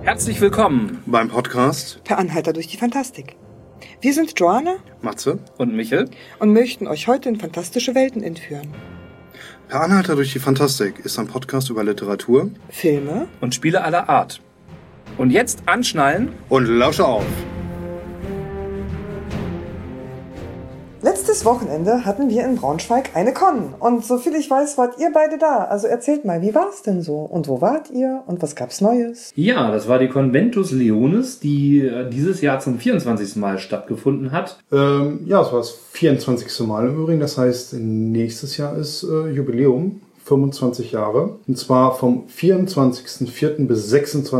Herzlich willkommen beim Podcast Per Anhalter durch die Fantastik. Wir sind Joanna, Matze und Michel und möchten euch heute in fantastische Welten entführen. Per Anhalter durch die Fantastik ist ein Podcast über Literatur, Filme und Spiele aller Art. Und jetzt anschnallen und lausche auf. Letztes Wochenende hatten wir in Braunschweig eine Con. Und soviel ich weiß, wart ihr beide da. Also erzählt mal, wie war's denn so? Und wo wart ihr? Und was gab's Neues? Ja, das war die Conventus Leonis, die dieses Jahr zum 24. Mal stattgefunden hat. Ja, es war das 24. Mal im Übrigen. Das heißt, nächstes Jahr ist Jubiläum, 25 Jahre. Und zwar vom 24.04. bis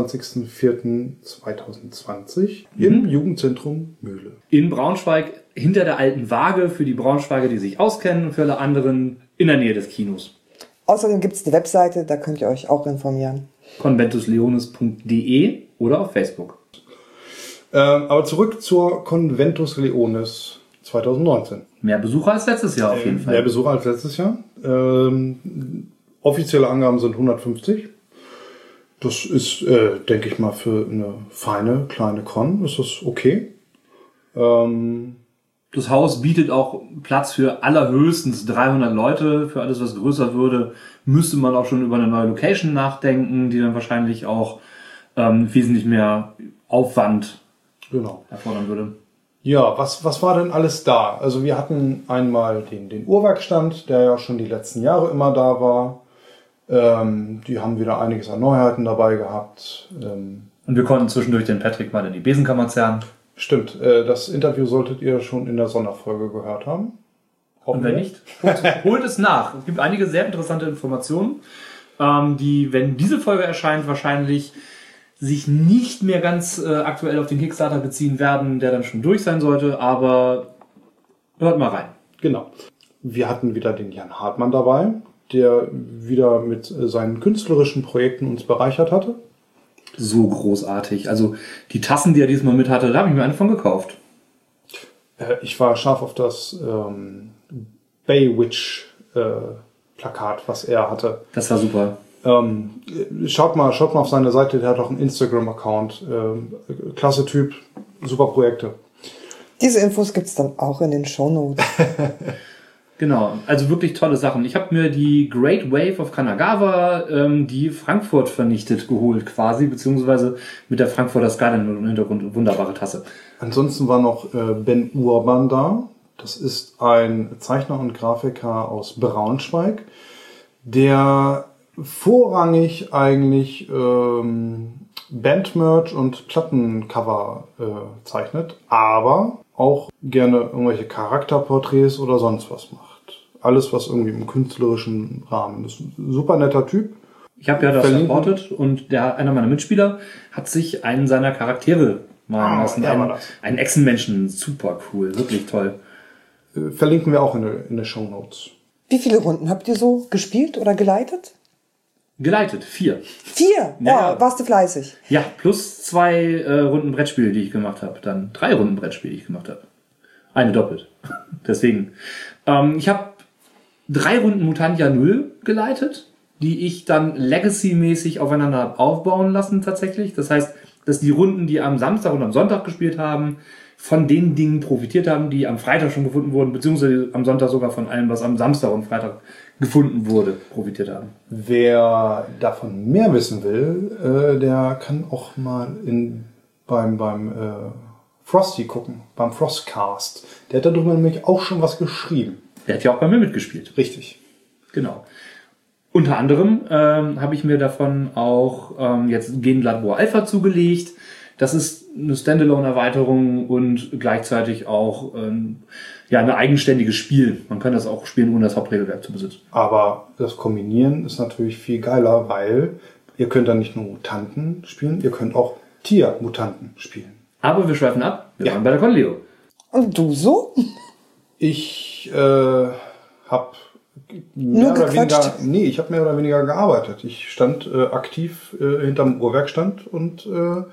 26.04.2020 im Jugendzentrum Mühle. In Braunschweig, hinter der alten Waage, für die Braunschweiger, die sich auskennen, und für alle anderen in der Nähe des Kinos. Außerdem gibt's eine Webseite, da könnt ihr euch auch informieren. conventusleonis.de oder auf Facebook. Aber zurück zur Conventus Leonis 2019. Mehr Besucher als letztes Jahr auf jeden Fall. Mehr Besucher als letztes Jahr. Offizielle Angaben sind 150. Das ist, denke ich mal, für eine feine, kleine Con ist das okay. Das Haus bietet auch Platz für allerhöchstens 300 Leute. Für alles, was größer würde, müsste man auch schon über eine neue Location nachdenken, die dann wahrscheinlich auch wesentlich mehr Aufwand erfordern würde. Ja, was war denn alles da? Also wir hatten einmal den Uhrwerkstand, der ja schon die letzten Jahre immer da war. Die haben wieder einiges an Neuheiten dabei gehabt. Und wir konnten zwischendurch den Patrick mal in die Besenkammer zerren. Stimmt, das Interview solltet ihr schon in der Sonderfolge gehört haben. Und wenn nicht, holt es nach. Es gibt einige sehr interessante Informationen, die, wenn diese Folge erscheint, wahrscheinlich sich nicht mehr ganz aktuell auf den Kickstarter beziehen werden, der dann schon durch sein sollte, aber hört mal rein. Genau. Wir hatten wieder den Jan Hartmann dabei, der wieder mit seinen künstlerischen Projekten uns bereichert hatte. So großartig. Also die Tassen, die er diesmal mit hatte, da habe ich mir eine von gekauft. Ich war scharf auf das Baywitch Plakat, was er hatte. Das war super. Schaut mal auf seine Seite, der hat auch einen Instagram-Account. Klasse Typ, super Projekte. Diese Infos gibt's dann auch in den Shownotes. Genau, also wirklich tolle Sachen. Ich habe mir die Great Wave of Kanagawa, die Frankfurt vernichtet, geholt quasi, beziehungsweise mit der Frankfurter Skyline im Hintergrund. Wunderbare Tasse. Ansonsten war noch Ben Urban da. Das ist ein Zeichner und Grafiker aus Braunschweig, der vorrangig eigentlich Bandmerch und Plattencover zeichnet, aber auch gerne irgendwelche Charakterporträts oder sonst was macht. Alles, was irgendwie im künstlerischen Rahmen ist. Ein super netter Typ. Ich habe ja das supportet und einer meiner Mitspieler hat sich einen seiner Charaktere malen lassen. Einen Echsenmenschen. Super cool. Wirklich toll. Verlinken wir auch in den Shownotes. Wie viele Runden habt ihr so gespielt oder geleitet? Geleitet, 4. 4? Ja, warst du fleißig. Ja, plus 2 Runden Brettspiele, die ich gemacht habe. Dann 3 Runden Brettspiele, die ich gemacht habe. Eine doppelt. Deswegen. Ich habe 3 Runden Mutantia 0 geleitet, die ich dann Legacy-mäßig aufeinander aufbauen lassen tatsächlich. Das heißt, dass die Runden, die am Samstag und am Sonntag gespielt haben, von den Dingen profitiert haben, die am Freitag schon gefunden wurden, beziehungsweise am Sonntag sogar von allem, was am Samstag und Freitag gefunden wurde, profitiert haben. Wer davon mehr wissen will, der kann auch mal beim Frosty gucken, beim Frostcast. Der hat darüber nämlich auch schon was geschrieben. Der hat ja auch bei mir mitgespielt. Richtig. Genau. Unter anderem habe ich mir davon auch jetzt Gen Blood War Alpha zugelegt. Das ist eine Standalone-Erweiterung und gleichzeitig auch ein eigenständiges Spiel. Man kann das auch spielen, ohne das Hauptregelwerk zu besitzen. Aber das Kombinieren ist natürlich viel geiler, weil ihr könnt dann nicht nur Mutanten spielen, ihr könnt auch Tiermutanten spielen. Aber wir schweifen ab. Wir waren bei der Conleo. Und du so? Ich habe mehr oder weniger gearbeitet. Ich stand aktiv hinterm Uhrwerkstand und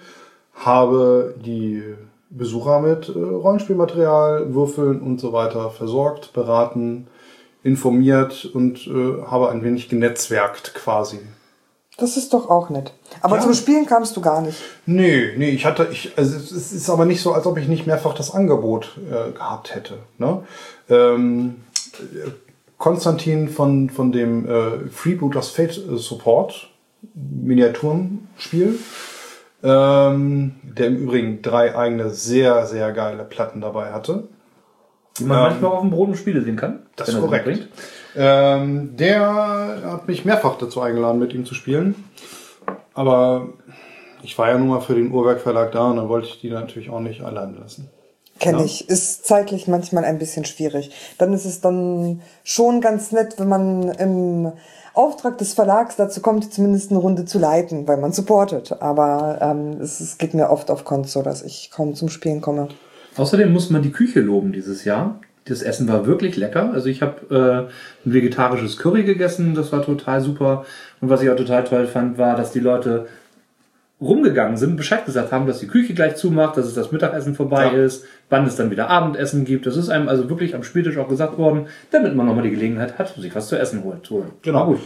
habe die Besucher mit Rollenspielmaterial, Würfeln und so weiter versorgt, beraten, informiert und habe ein wenig genetzwerkt quasi. Das ist doch auch nett. Aber Ja. zum Spielen kamst du gar nicht. Nee, also es ist aber nicht so, als ob ich nicht mehrfach das Angebot gehabt hätte. Ne? Konstantin von dem Freebooters Fate Support Miniaturenspiel, der im Übrigen 3 eigene sehr, sehr geile Platten dabei hatte. Die man manchmal auf dem Boden Spiele sehen kann. Das wenn ist er sie korrekt. mitbringt. Der hat mich mehrfach dazu eingeladen, mit ihm zu spielen. Aber ich war ja nun mal für den Uhrwerk Verlag da und dann wollte ich die natürlich auch nicht allein lassen. Kenn Ja. ich. Ist zeitlich manchmal ein bisschen schwierig. Dann ist es dann schon ganz nett, wenn man im Auftrag des Verlags dazu kommt, zumindest eine Runde zu leiten, weil man supportet. Aber es geht mir oft auf Konto so, dass ich kaum zum Spielen komme. Außerdem muss man die Küche loben dieses Jahr. Das Essen war wirklich lecker. Also ich habe ein vegetarisches Curry gegessen, das war total super. Und was ich auch total toll fand, war, dass die Leute rumgegangen sind, Bescheid gesagt haben, dass die Küche gleich zumacht, dass es das Mittagessen vorbei ist, wann es dann wieder Abendessen gibt. Das ist einem also wirklich am Spieltisch auch gesagt worden, damit man nochmal die Gelegenheit hat, sich was zu essen holen. Genau. War gut.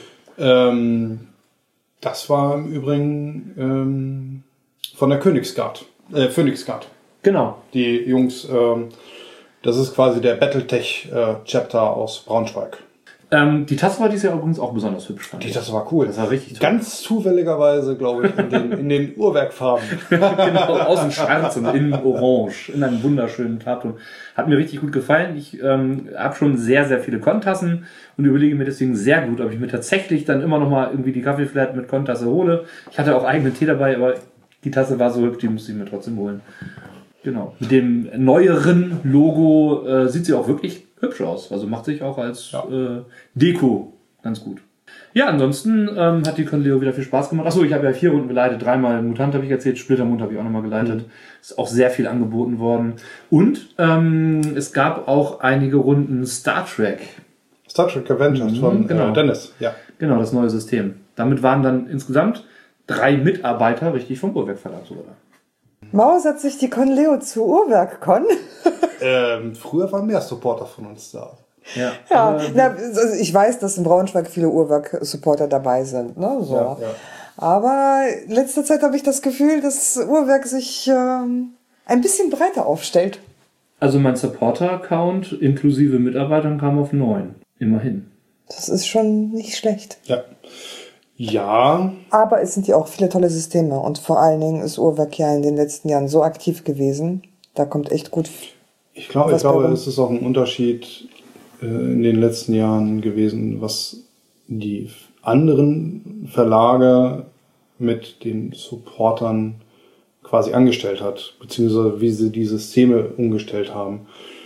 Das war im Übrigen von der Königsguard. Phoenixguard. Genau. Die Jungs, das ist quasi der Battletech-Chapter aus Braunschweig. Die Tasse war dieses Jahr übrigens auch besonders hübsch. Fand ich. Das war cool. Das war richtig toll. Ganz zufälligerweise, glaube ich, in den Uhrwerkfarben. Genau, außen schwarz und innen orange. In einem wunderschönen Farbton. Hat mir richtig gut gefallen. Ich habe schon sehr, sehr viele Kontassen und überlege mir deswegen sehr gut, ob ich mir tatsächlich dann immer noch mal irgendwie die Kaffeeflat mit Kontasse hole. Ich hatte auch eigenen Tee dabei, aber die Tasse war so hübsch, die musste ich mir trotzdem holen. Genau. Mit dem neueren Logo sieht sie auch wirklich hübsch aus. Also macht sich auch als Deko ganz gut. Ja, ansonsten hat die Conleo wieder viel Spaß gemacht. Achso, ich habe ja 4 Runden geleitet. 3-mal Mutant habe ich erzählt. Splittermond habe ich auch nochmal geleitet. Ist auch sehr viel angeboten worden. Und es gab auch einige Runden Star Trek. Star Trek Avengers von genau. Dennis. Ja. Genau, das neue System. Damit waren dann insgesamt 3 Mitarbeiter richtig vom Uhrwerk Verlag sogar da. Maus hat sich die Conleo zu Uhrwerk-Con. Früher waren mehr Supporter von uns da. Ja, Ja, also ich weiß, dass in Braunschweig viele Uhrwerk-Supporter dabei sind. Ne? So. Ja. Aber in letzter Zeit habe ich das Gefühl, dass Uhrwerk sich ein bisschen breiter aufstellt. Also mein Supporter-Account inklusive Mitarbeitern kam auf 9. Immerhin. Das ist schon nicht schlecht. Ja. Ja, Aber es sind ja auch viele tolle Systeme. Und vor allen Dingen ist Uhrwerk ja in den letzten Jahren so aktiv gewesen. Da kommt echt gut. ich glaube, Was bei uns? es ist auch ein Unterschied in den letzten Jahren gewesen, was die anderen Verlage mit den Supportern quasi angestellt hat, beziehungsweise wie sie die Systeme umgestellt haben.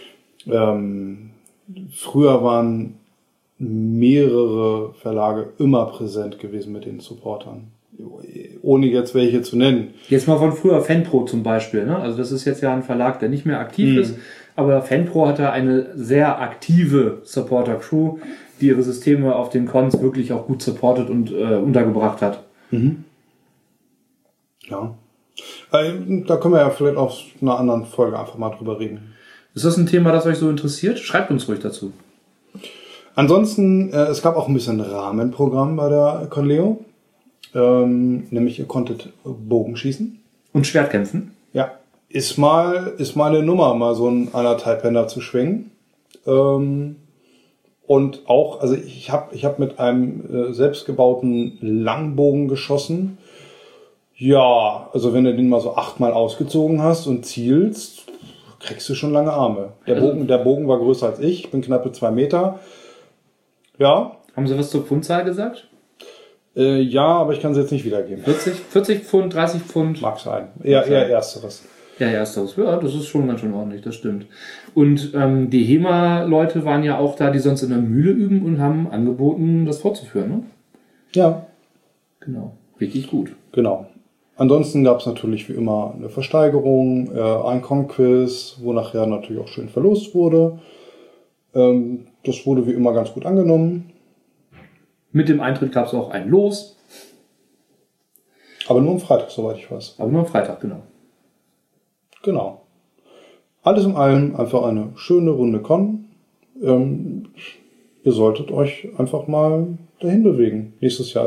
Früher waren mehrere Verlage immer präsent gewesen mit den Supportern. Ohne jetzt welche zu nennen. Jetzt mal von früher Fanpro zum Beispiel. Ne? Also das ist jetzt ja ein Verlag, der nicht mehr aktiv ist. Aber Fanpro hatte eine sehr aktive Supporter-Crew, die ihre Systeme auf den Cons wirklich auch gut supportet und untergebracht hat. Ja. Da können wir ja vielleicht auf einer anderen Folge einfach mal drüber reden. Ist das ein Thema, das euch so interessiert? Schreibt uns ruhig dazu. Ansonsten, es gab auch ein bisschen Rahmenprogramm bei der Conleo. Nämlich ihr konntet Bogenschießen. Und Schwertkämpfen? Ja. Ist mal eine Nummer, mal so einen 1,5 Händer zu schwingen. Und auch, also ich hab mit einem selbstgebauten Langbogen geschossen. Ja, also wenn du den mal so 8-mal ausgezogen hast und zielst, kriegst du schon lange Arme. Der Bogen war größer als ich bin knappe 2 Meter. Ja. Haben Sie was zur Pfundzahl gesagt? Ja, aber ich kann sie jetzt nicht wiedergeben. 40 Pfund, 30 Pfund? Mag sein. Eher ersteres. Ja, ersteres. Ja, das ist schon ganz schön ordentlich, das stimmt. Und die HEMA-Leute waren ja auch da, die sonst in der Mühle üben und haben angeboten, das fortzuführen, ne? Ja. Genau. Richtig gut. Genau. Ansonsten gab es natürlich wie immer eine Versteigerung, ein Con-Quiz, wo nachher natürlich auch schön verlost wurde. Das wurde wie immer ganz gut angenommen. Mit dem Eintritt gab es auch ein Los. Aber nur am Freitag, soweit ich weiß. Aber nur am Freitag, genau. Genau. Alles in allem einfach eine schöne Runde Con. Ihr solltet euch einfach mal dahin bewegen. Nächstes Jahr. Ich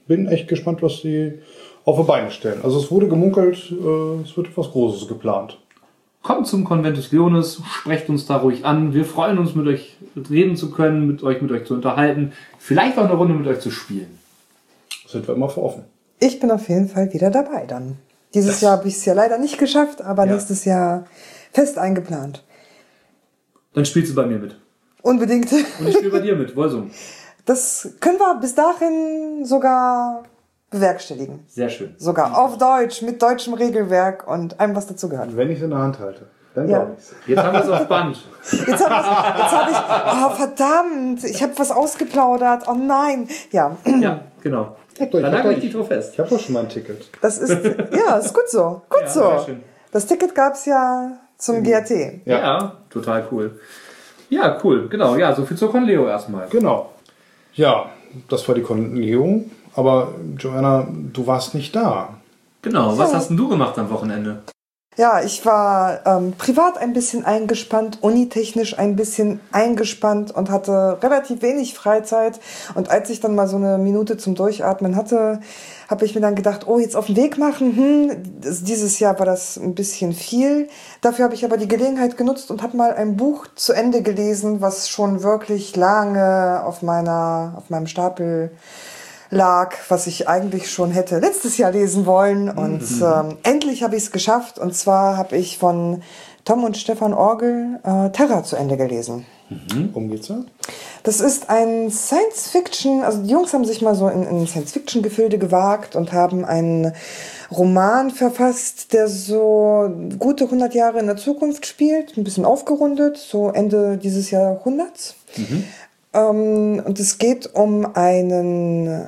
bin echt gespannt, was sie auf die Beine stellen. Also es wurde gemunkelt, es wird etwas Großes geplant. Kommt zum Conventus Leonis, sprecht uns da ruhig an. Wir freuen uns, mit euch reden zu können, mit euch zu unterhalten, vielleicht auch eine Runde mit euch zu spielen. Sind wir immer für offen. Ich bin auf jeden Fall wieder dabei dann. Dieses Jahr habe ich es ja leider nicht geschafft, aber nächstes Jahr fest eingeplant. Dann spielst du bei mir mit. Unbedingt. Und ich spiele bei dir mit, Wolsum. Das können wir bis dahin sogar bewerkstelligen. Sehr schön. Sogar auf Deutsch, mit deutschem Regelwerk und allem, was dazu gehört. Wenn ich es in der Hand halte, dann Ja. glaube ich es. Jetzt haben wir es auf Band. Jetzt hab ich, oh verdammt, ich habe was ausgeplaudert, oh nein. Ja, Ja, genau. Dann nagel ich dich drauf fest. Ich habe doch schon mal ein Ticket. das ist, ja, ist gut so, gut Ja, so. sehr schön. Das Ticket gab's ja zum GRT. Ja, total cool. Ja, cool, genau. Ja, so viel zur Conleo erstmal. Genau. Ja, das war die Konlegung. Aber Joanna, du warst nicht da. Genau, was hast denn du gemacht am Wochenende? Ja, ich war privat ein bisschen eingespannt, unitechnisch ein bisschen eingespannt und hatte relativ wenig Freizeit. Und als ich dann mal so eine Minute zum Durchatmen hatte, habe ich mir dann gedacht, oh, jetzt auf den Weg machen. Dieses Jahr war das ein bisschen viel. Dafür habe ich aber die Gelegenheit genutzt und habe mal ein Buch zu Ende gelesen, was schon wirklich lange auf meinem Stapel lag, was ich eigentlich schon hätte letztes Jahr lesen wollen. Und endlich habe ich es geschafft. Und zwar habe ich von Tom und Stefan Orgel Terra zu Ende gelesen. Worum geht's da? Das ist ein Science-Fiction, also die Jungs haben sich mal so in Science-Fiction-Gefilde gewagt und haben einen Roman verfasst, der so gute 100 Jahre in der Zukunft spielt, ein bisschen aufgerundet, so Ende dieses Jahrhunderts. Und es geht um einen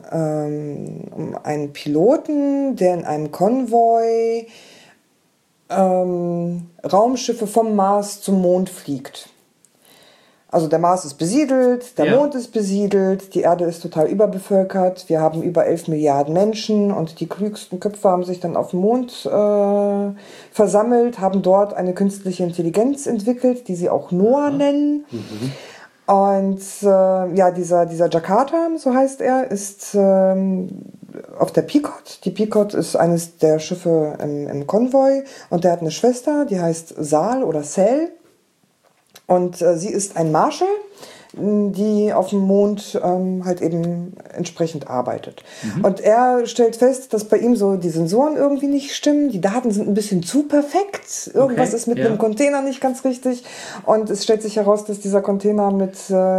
Piloten, der in einem Konvoi Raumschiffe vom Mars zum Mond fliegt. Also der Mars ist besiedelt, der Mond ist besiedelt, die Erde ist total überbevölkert, wir haben über 11 Milliarden Menschen und die klügsten Köpfe haben sich dann auf dem Mond versammelt, haben dort eine künstliche Intelligenz entwickelt, die sie auch Noah nennen. Und dieser Jakarta, so heißt er, ist auf der Pequod. Die Pequod ist eines der Schiffe im Konvoi und der hat eine Schwester, die heißt Sal oder Sel. Und sie ist ein Marshal, die auf dem Mond halt eben entsprechend arbeitet. Und er stellt fest, dass bei ihm so die Sensoren irgendwie nicht stimmen. Die Daten sind ein bisschen zu perfekt. Irgendwas ist mit dem Container nicht ganz richtig. Und es stellt sich heraus, dass dieser Container mit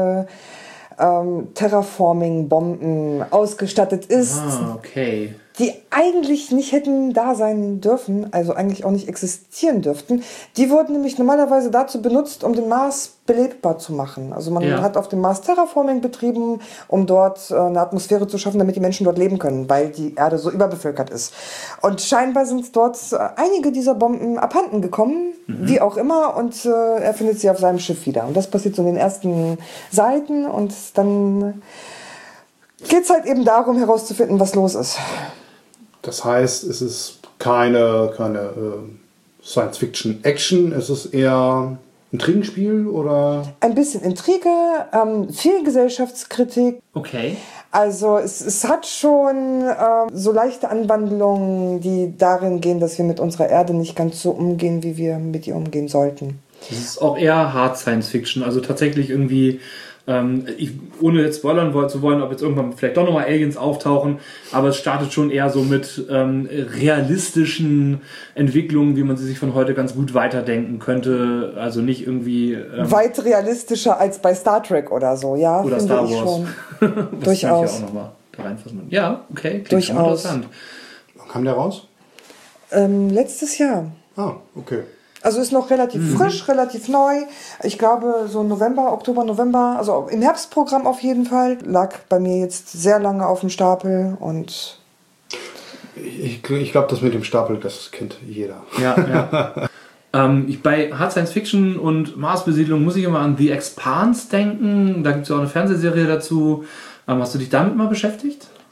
Terraforming-Bomben ausgestattet ist. Okay. Die eigentlich nicht hätten da sein dürfen, also eigentlich auch nicht existieren dürften. Die wurden nämlich normalerweise dazu benutzt, um den Mars belebbar zu machen. Also man hat auf dem Mars Terraforming betrieben, um dort eine Atmosphäre zu schaffen, damit die Menschen dort leben können, weil die Erde so überbevölkert ist. Und scheinbar sind dort einige dieser Bomben abhanden gekommen, wie auch immer, und er findet sie auf seinem Schiff wieder. Und das passiert so in den ersten Seiten und dann geht's halt eben darum, herauszufinden, was los ist. Das heißt, es ist keine Science-Fiction-Action, es ist eher ein Trinkspiel oder? Ein bisschen Intrige, viel Gesellschaftskritik. Okay. Also es hat schon so leichte Anwandlungen, die darin gehen, dass wir mit unserer Erde nicht ganz so umgehen, wie wir mit ihr umgehen sollten. Das ist auch eher Hard Science Fiction, also tatsächlich irgendwie, ohne jetzt spoilern zu wollen, ob jetzt irgendwann vielleicht doch nochmal Aliens auftauchen, aber es startet schon eher so mit realistischen Entwicklungen, wie man sie sich von heute ganz gut weiterdenken könnte, also nicht irgendwie... weit realistischer als bei Star Trek oder so, ja, oder finde Star ich Wars. schon. Das Durchaus. kann ich auch noch mal da reinfassen. Ja, okay, klingt schon Durchaus. interessant. Wann kam der raus? Letztes Jahr. Ah, okay. Also ist noch relativ frisch, relativ neu. Ich glaube so Oktober, November, also im Herbstprogramm auf jeden Fall. Lag bei mir jetzt sehr lange auf dem Stapel und... Ich glaube, das mit dem Stapel, das kennt jeder. Ja. Bei Hard Science Fiction und Marsbesiedlung muss ich immer an The Expanse denken. Da gibt es ja auch eine Fernsehserie dazu. Hast du dich damit mal beschäftigt?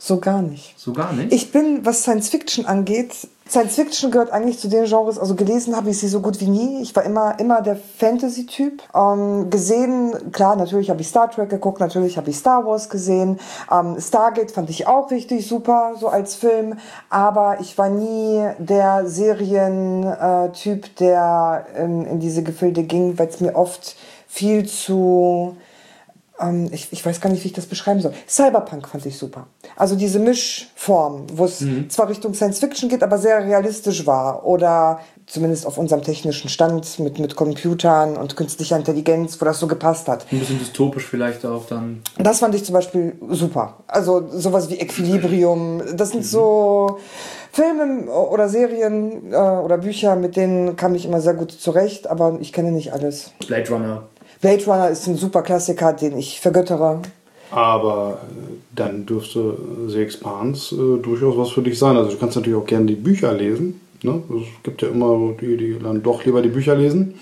So gar nicht. So gar nicht? Ich bin, was Science Fiction angeht, Science Fiction gehört eigentlich zu den Genres, also gelesen habe ich sie so gut wie nie. Ich war immer der Fantasy-Typ. Gesehen, klar, natürlich habe ich Star Trek geguckt, natürlich habe ich Star Wars gesehen. Stargate fand ich auch richtig super, so als Film. Aber ich war nie der Serientyp, der in diese Gefilde ging, weil es mir oft viel zu... ich weiß gar nicht, wie ich das beschreiben soll. Cyberpunk fand ich super. Also diese Mischform, wo es zwar Richtung Science Fiction geht, aber sehr realistisch war. Oder zumindest auf unserem technischen Stand mit Computern und künstlicher Intelligenz, wo das so gepasst hat. Ein bisschen dystopisch vielleicht auch dann. Das fand ich zum Beispiel super. Also sowas wie Equilibrium. Das sind so Filme oder Serien oder Bücher, mit denen kam ich immer sehr gut zurecht, aber ich kenne nicht alles. Blade Runner. Blade Runner ist ein super Klassiker, den ich vergöttere. Aber dann dürfte The Expanse durchaus was für dich sein. Also du kannst natürlich auch gerne die Bücher lesen. Ne? Es gibt ja immer die dann doch lieber die Bücher lesen.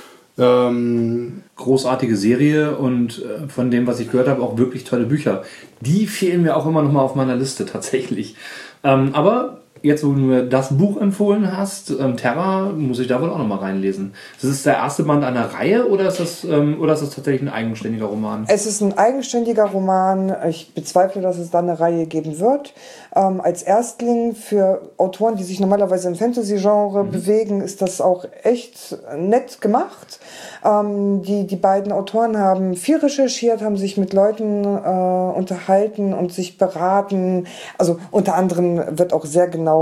Großartige Serie und von dem, was ich gehört habe, auch wirklich tolle Bücher. Die fehlen mir auch immer noch mal auf meiner Liste tatsächlich. Aber jetzt, wo du mir das Buch empfohlen hast, Terra, muss ich da wohl auch noch mal reinlesen. Das ist der erste Band einer Reihe oder ist das tatsächlich ein eigenständiger Roman? Es ist ein eigenständiger Roman. Ich bezweifle, dass es da eine Reihe geben wird. Als Erstling für Autoren, die sich normalerweise im Fantasy-Genre bewegen, ist das auch echt nett gemacht. Die beiden Autoren haben viel recherchiert, haben sich mit Leuten unterhalten und sich beraten. Also unter anderem wird auch sehr genau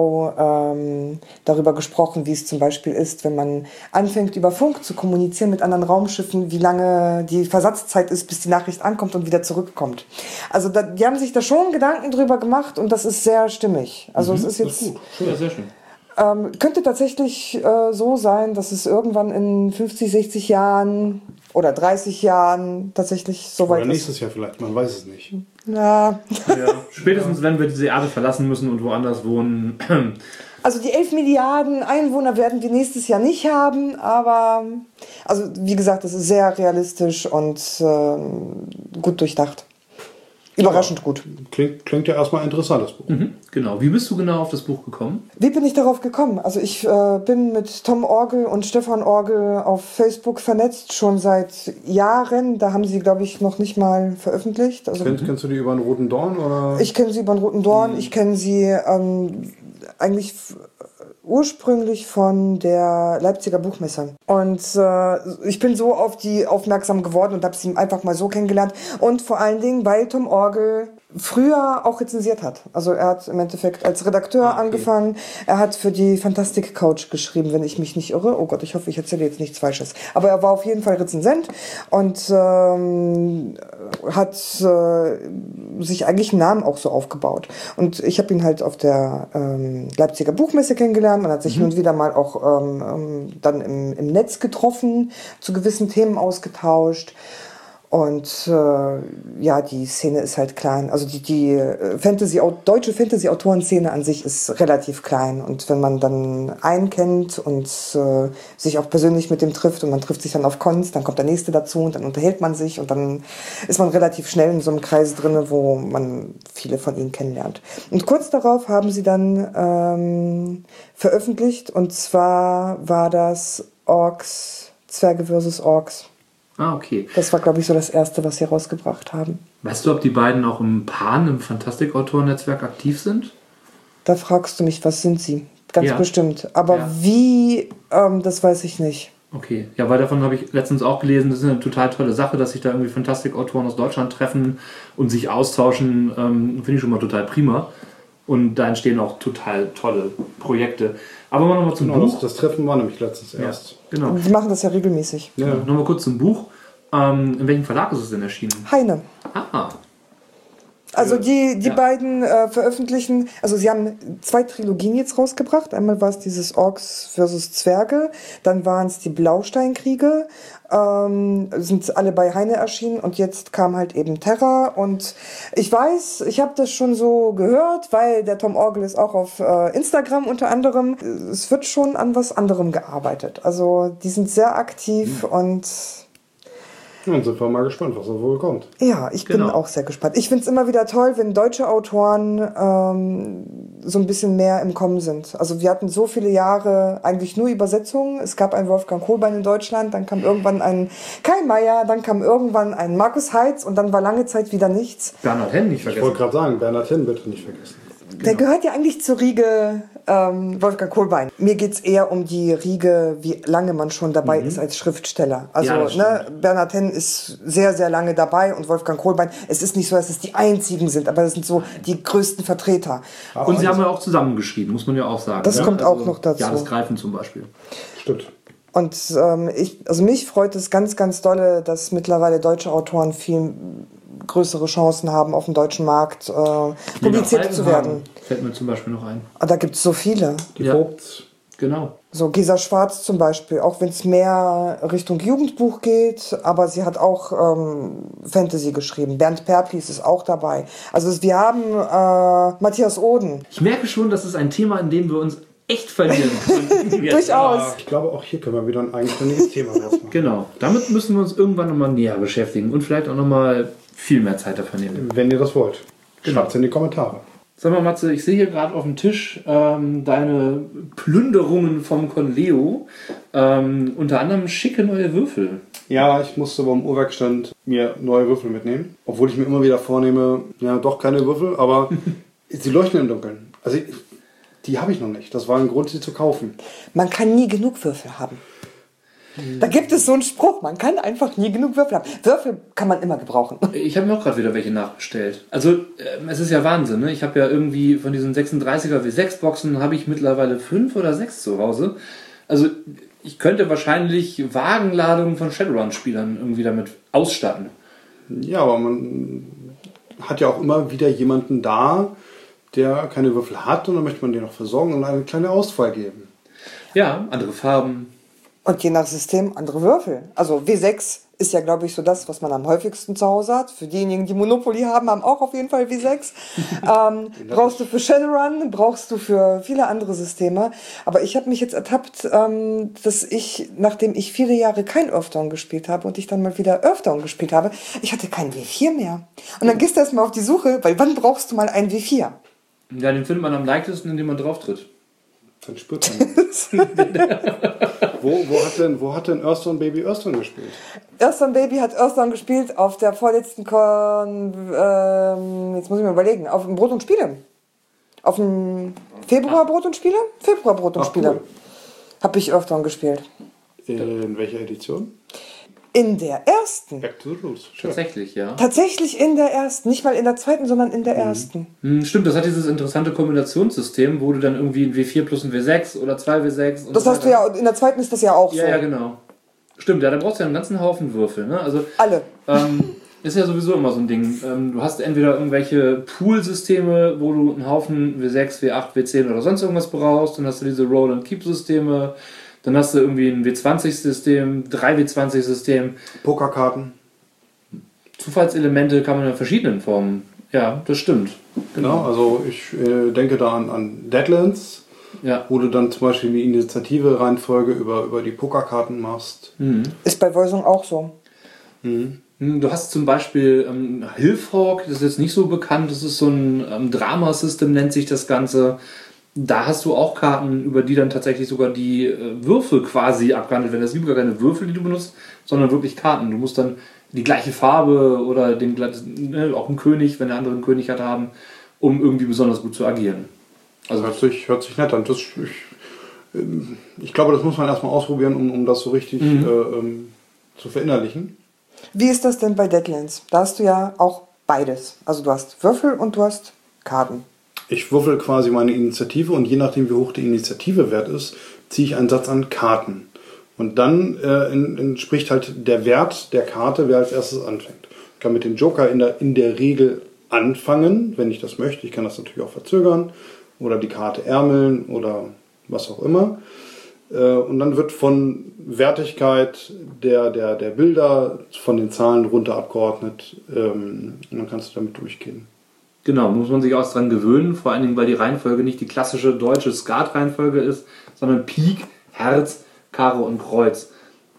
darüber gesprochen, wie es zum Beispiel ist, wenn man anfängt, über Funk zu kommunizieren mit anderen Raumschiffen, wie lange die Versatzzeit ist, bis die Nachricht ankommt und wieder zurückkommt. Also die haben sich da schon Gedanken drüber gemacht und das ist sehr stimmig. Also es ist jetzt... Gut. Ja, sehr schön. Könnte tatsächlich so sein, dass es irgendwann in 50, 60 Jahren oder 30 Jahren tatsächlich so weit ist. Oder nächstes Jahr vielleicht, man weiß es nicht. Ja. Spätestens, wenn wir diese Erde verlassen müssen und woanders wohnen. Also die 11 Milliarden Einwohner werden wir nächstes Jahr nicht haben, aber also wie gesagt, das ist sehr realistisch und gut durchdacht. Überraschend gut. Klingt ja erstmal interessant, das Buch. Genau. Wie bist du genau auf das Buch gekommen? Wie bin ich darauf gekommen? Also ich bin mit Tom Orgel und Stefan Orgel auf Facebook vernetzt, schon seit Jahren. Da haben sie, glaube ich, noch nicht mal veröffentlicht. Also, Kennst du die über den Roten Dorn? Oder? Ich kenne sie über den Roten Dorn. Ich kenne sie eigentlich ursprünglich von der Leipziger Buchmesse. Und ich bin so auf die aufmerksam geworden und habe sie einfach mal so kennengelernt. Und vor allen Dingen, weil Tom Orgel früher auch rezensiert hat. Also er hat im Endeffekt als Redakteur angefangen. Er hat für die Fantastic Couch geschrieben, wenn ich mich nicht irre. Oh Gott, ich hoffe, ich erzähle jetzt nichts Falsches. Aber er war auf jeden Fall Rezensent und hat sich eigentlich einen Namen auch so aufgebaut. Und ich habe ihn halt auf der Leipziger Buchmesse kennengelernt. Man hat sich hin und wieder mal auch dann im Netz getroffen, zu gewissen Themen ausgetauscht. Und die Szene ist halt klein. Also die deutsche Fantasy-Autoren-Szene an sich ist relativ klein. Und wenn man dann einen kennt und sich auch persönlich mit dem trifft und man trifft sich dann auf Cons, dann kommt der nächste dazu und dann unterhält man sich und dann ist man relativ schnell in so einem Kreis drin, wo man viele von ihnen kennenlernt. Und kurz darauf haben sie dann veröffentlicht, und zwar war das Orks, Zwerge vs. Orks. Ah, okay. Das war, glaube ich, so das Erste, was sie rausgebracht haben. Weißt du, ob die beiden auch im Pan, im Fantastik-Autoren-Netzwerk aktiv sind? Da fragst du mich, was sind sie? Ganz Ja. bestimmt. Aber Ja. wie, das weiß ich nicht. Okay. Ja, weil davon habe ich letztens auch gelesen, das ist eine total tolle Sache, dass sich da irgendwie Fantastik-Autoren aus Deutschland treffen und sich austauschen. Finde ich schon mal total prima. Und da entstehen auch total tolle Projekte. Aber mal nochmal zum Buch. Das Treffen war nämlich letztens erst. Genau. Die machen das ja regelmäßig. Ja. Nochmal kurz zum Buch. In welchem Verlag ist es denn erschienen? Heine. Ah, Also die Ja. beiden veröffentlichen, also sie haben 2 Trilogien jetzt rausgebracht. Einmal war es dieses Orks versus Zwerge, dann waren es die Blausteinkriege, sind alle bei Heine erschienen und jetzt kam halt eben Terra. Und ich weiß, ich habe das schon so gehört, weil der Tom Orgel ist auch auf Instagram unter anderem. Es wird schon an was anderem gearbeitet. Also die sind sehr aktiv und Dann sind wir mal gespannt, was da wohl kommt. Ja, ich bin Genau. auch sehr gespannt. Ich finde es immer wieder toll, wenn deutsche Autoren so ein bisschen mehr im Kommen sind. Also wir hatten so viele Jahre eigentlich nur Übersetzungen. Es gab einen Wolfgang Kohlbein in Deutschland, dann kam irgendwann ein Kai Meier, dann kam irgendwann ein Markus Heitz und dann war lange Zeit wieder nichts. Bernhard Henn nicht Ich vergessen. wollte gerade sagen, Bernhard Henn bitte nicht vergessen. Der gehört ja eigentlich zur Riege Wolfgang Kohlbein. Mir geht's eher um die Riege, wie lange man schon dabei ist als Schriftsteller. Also Ja, das ne, Bernhard Henn ist sehr, sehr lange dabei und Wolfgang Kohlbein. Es ist nicht so, dass es die einzigen sind, aber das sind so die größten Vertreter. Und sie haben ja auch zusammengeschrieben, muss man ja auch sagen. Das ne? kommt auch noch dazu. Jahresgreifen zum Beispiel. Stimmt. Und mich freut es ganz, ganz dolle, dass mittlerweile deutsche Autoren viel größere Chancen haben, auf dem deutschen Markt publiziert zu werden. Fällt mir zum Beispiel noch ein. Aber da gibt es so viele. Die Ja. Vogts. Genau. So Gesa Schwarz zum Beispiel, auch wenn es mehr Richtung Jugendbuch geht, aber sie hat auch Fantasy geschrieben. Bernd Perplis ist auch dabei. Also wir haben Matthias Oden. Ich merke schon, das ist ein Thema, in dem wir uns echt verlieren. Durchaus. Ich glaube, auch hier können wir wieder ein eigenständiges Thema draus machen. Genau. Damit müssen wir uns irgendwann nochmal näher beschäftigen und vielleicht auch nochmal viel mehr Zeit dafür nehmen. Wenn ihr das wollt. Genau. Schreibt es in die Kommentare. Sag mal, Matze, ich sehe hier gerade auf dem Tisch deine Plünderungen vom Conleo. Unter anderem schicke neue Würfel. Ja, ich musste beim Uhrwerkstand mir neue Würfel mitnehmen. Obwohl ich mir immer wieder vornehme, ja, doch keine Würfel, aber sie leuchten im Dunkeln. Also die habe ich noch nicht. Das war ein Grund, sie zu kaufen. Man kann nie genug Würfel haben. Da gibt es so einen Spruch, man kann einfach nie genug Würfel haben. Würfel kann man immer gebrauchen. Ich habe mir auch gerade wieder welche nachbestellt. Also es ist ja Wahnsinn, ne? Ich habe ja irgendwie von diesen 36er W6-Boxen habe ich mittlerweile 5 oder 6 zu Hause. Also ich könnte wahrscheinlich Wagenladungen von Shadowrun-Spielern irgendwie damit ausstatten. Ja, aber man hat ja auch immer wieder jemanden da, der keine Würfel hat und dann möchte man den noch versorgen und eine kleine Auswahl geben. Ja, andere Farben. Und je nach System andere Würfel. Also W6 ist ja, glaube ich, so das, was man am häufigsten zu Hause hat. Für diejenigen, die Monopoly haben, haben auch auf jeden Fall W6. Brauchst du für Shadowrun, brauchst du für viele andere Systeme. Aber ich habe mich jetzt ertappt, dass ich, nachdem ich viele Jahre kein Earthdawn gespielt habe und ich dann mal wieder Earthdawn gespielt habe, ich hatte kein W4 mehr. Und dann gehst du erstmal auf die Suche, weil wann brauchst du mal ein W4? Ja, den findet man am leichtesten, indem man drauf tritt. Dann spürt man. Wo hat denn Earthdawn Baby Earthdawn gespielt? Earthdawn Baby hat Earthdawn gespielt auf der vorletzten jetzt muss ich mir überlegen, auf dem Brot und Spiele. Auf dem Februar Brot und Spiele? Februar Brot und Ach, Spiele. cool. Habe ich Earthdawn gespielt. In welcher Edition? In der ersten. Back to the Roots. Sure. Tatsächlich, ja. Tatsächlich in der ersten. Nicht mal in der zweiten, sondern in der ersten. Stimmt, das hat dieses interessante Kombinationssystem, wo du dann irgendwie ein W4 plus ein W6 oder 2 W6 und Das so hast du weiter. ja, in der zweiten ist das ja auch Ja, so. ja, genau. Stimmt, ja, da brauchst du ja einen ganzen Haufen Würfel, ne? Also, Alle. ist ja sowieso immer so ein Ding. Du hast entweder irgendwelche Pool-Systeme, wo du einen Haufen W6, W8, W10 oder sonst irgendwas brauchst, dann hast du diese Roll-and-Keep-Systeme, dann hast du irgendwie ein W20-System, 3 W20-System. Pokerkarten. Zufallselemente kann man in verschiedenen Formen. Ja, das stimmt. Genau, also ich denke da an Deadlands, Ja. wo du dann zum Beispiel eine Initiative-Reihenfolge über die Pokerkarten machst. Ist bei Voisung auch so. Du hast zum Beispiel Hilfhawk, das ist jetzt nicht so bekannt, das ist so ein Drama-System, nennt sich das Ganze. Da hast du auch Karten, über die dann tatsächlich sogar die Würfel quasi abgehandelt werden. Das sind gar keine Würfel, die du benutzt, sondern wirklich Karten. Du musst dann die gleiche Farbe oder auch einen König, wenn der andere einen König hat, haben, um irgendwie besonders gut zu agieren. Also hört sich nett an. Ich glaube, das muss man erstmal ausprobieren, um das so richtig zu verinnerlichen. Wie ist das denn bei Deadlands? Da hast du ja auch beides. Also du hast Würfel und du hast Karten. Ich würfel quasi meine Initiative und je nachdem, wie hoch die Initiative wert ist, ziehe ich einen Satz an Karten. Und dann entspricht halt der Wert der Karte, wer als erstes anfängt. Ich kann mit dem Joker in der Regel anfangen, wenn ich das möchte. Ich kann das natürlich auch verzögern oder die Karte ärmeln oder was auch immer. Und dann wird von Wertigkeit der Bilder von den Zahlen runter abgeordnet. Und dann kannst du damit durchgehen. Genau, muss man sich auch dran gewöhnen, vor allen Dingen, weil die Reihenfolge nicht die klassische deutsche Skat-Reihenfolge ist, sondern Pik, Herz, Karo und Kreuz.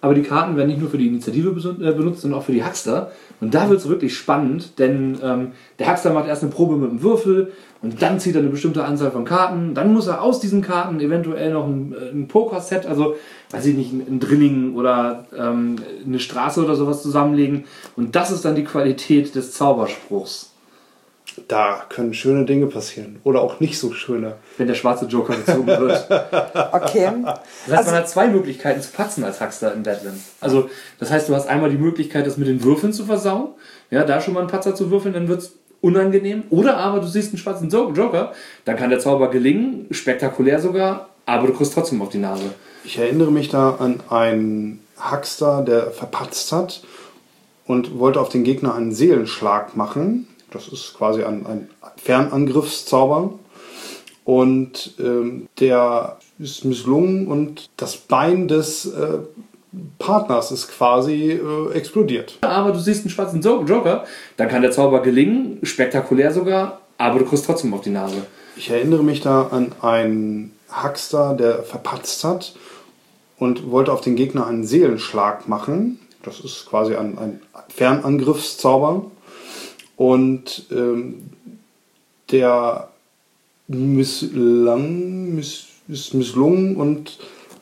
aber die Karten werden nicht nur für die Initiative benutzt, sondern auch für die Huckster. Und da wird es wirklich spannend, denn der Huckster macht erst eine Probe mit einem Würfel und dann zieht er eine bestimmte Anzahl von Karten. Dann muss er aus diesen Karten eventuell noch ein Poker-Set, also weiß ich nicht, ein Drilling oder eine Straße oder sowas zusammenlegen. Und das ist dann die Qualität des Zauberspruchs. Da können schöne Dinge passieren. Oder auch nicht so schöne. Wenn der schwarze Joker gezogen wird. Okay. Das heißt, man hat zwei Möglichkeiten zu patzen als Huckster in Deadlands. Also, das heißt, du hast einmal die Möglichkeit, das mit den Würfeln zu versauen. Ja, da schon mal einen Patzer zu würfeln, dann wird's unangenehm. Oder aber du siehst einen schwarzen Joker, dann kann der Zauber gelingen, spektakulär sogar, aber du kriegst trotzdem auf die Nase. Ich erinnere mich da an einen Huckster, der verpatzt hat und wollte auf den Gegner einen Seelenschlag machen. Das ist quasi ein Fernangriffszauber. Und der ist misslungen und das Bein des Partners ist quasi explodiert. Aber du siehst einen schwarzen Joker, dann kann der Zauber gelingen, spektakulär sogar, aber du kriegst trotzdem auf die Nase. Ich erinnere mich da an einen Huckster, der verpatzt hat und wollte auf den Gegner einen Seelenschlag machen. Das ist quasi ein Fernangriffszauber. Und der ist misslungen und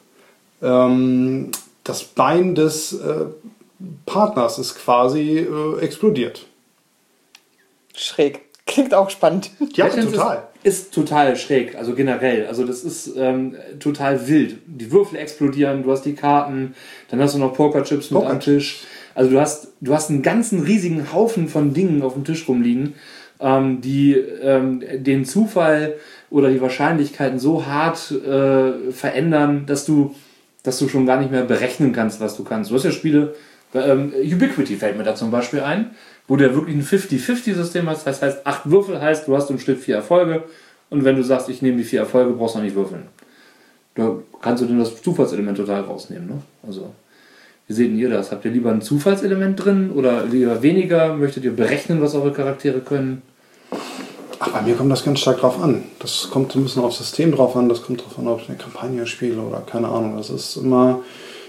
das Bein des Partners ist quasi explodiert. Schräg. Klingt auch spannend. Ja, total. Ist total schräg, also generell. Also das ist total wild. Die Würfel explodieren, du hast die Karten, dann hast du noch Pokerchips mit am Tisch. Also du hast einen ganzen riesigen Haufen von Dingen auf dem Tisch rumliegen, die den Zufall oder die Wahrscheinlichkeiten so hart verändern, dass du schon gar nicht mehr berechnen kannst, was du kannst. Du hast ja Spiele, Ubiquity fällt mir da zum Beispiel ein, wo du ja wirklich ein 50-50-System hast. Das heißt, 8 Würfel heißt, du hast im Schnitt 4 Erfolge. Und wenn du sagst, ich nehme die 4 Erfolge, brauchst du noch nicht würfeln. Da kannst du dann das Zufallselement total rausnehmen. Ne? Also, wie seht ihr das? Habt ihr lieber ein Zufallselement drin oder lieber weniger? Möchtet ihr berechnen, was eure Charaktere können? Ach, bei mir kommt das ganz stark drauf an. Das kommt ein bisschen aufs System drauf an. Das kommt drauf an, ob ich eine Kampagne spiele oder keine Ahnung. Das ist immer...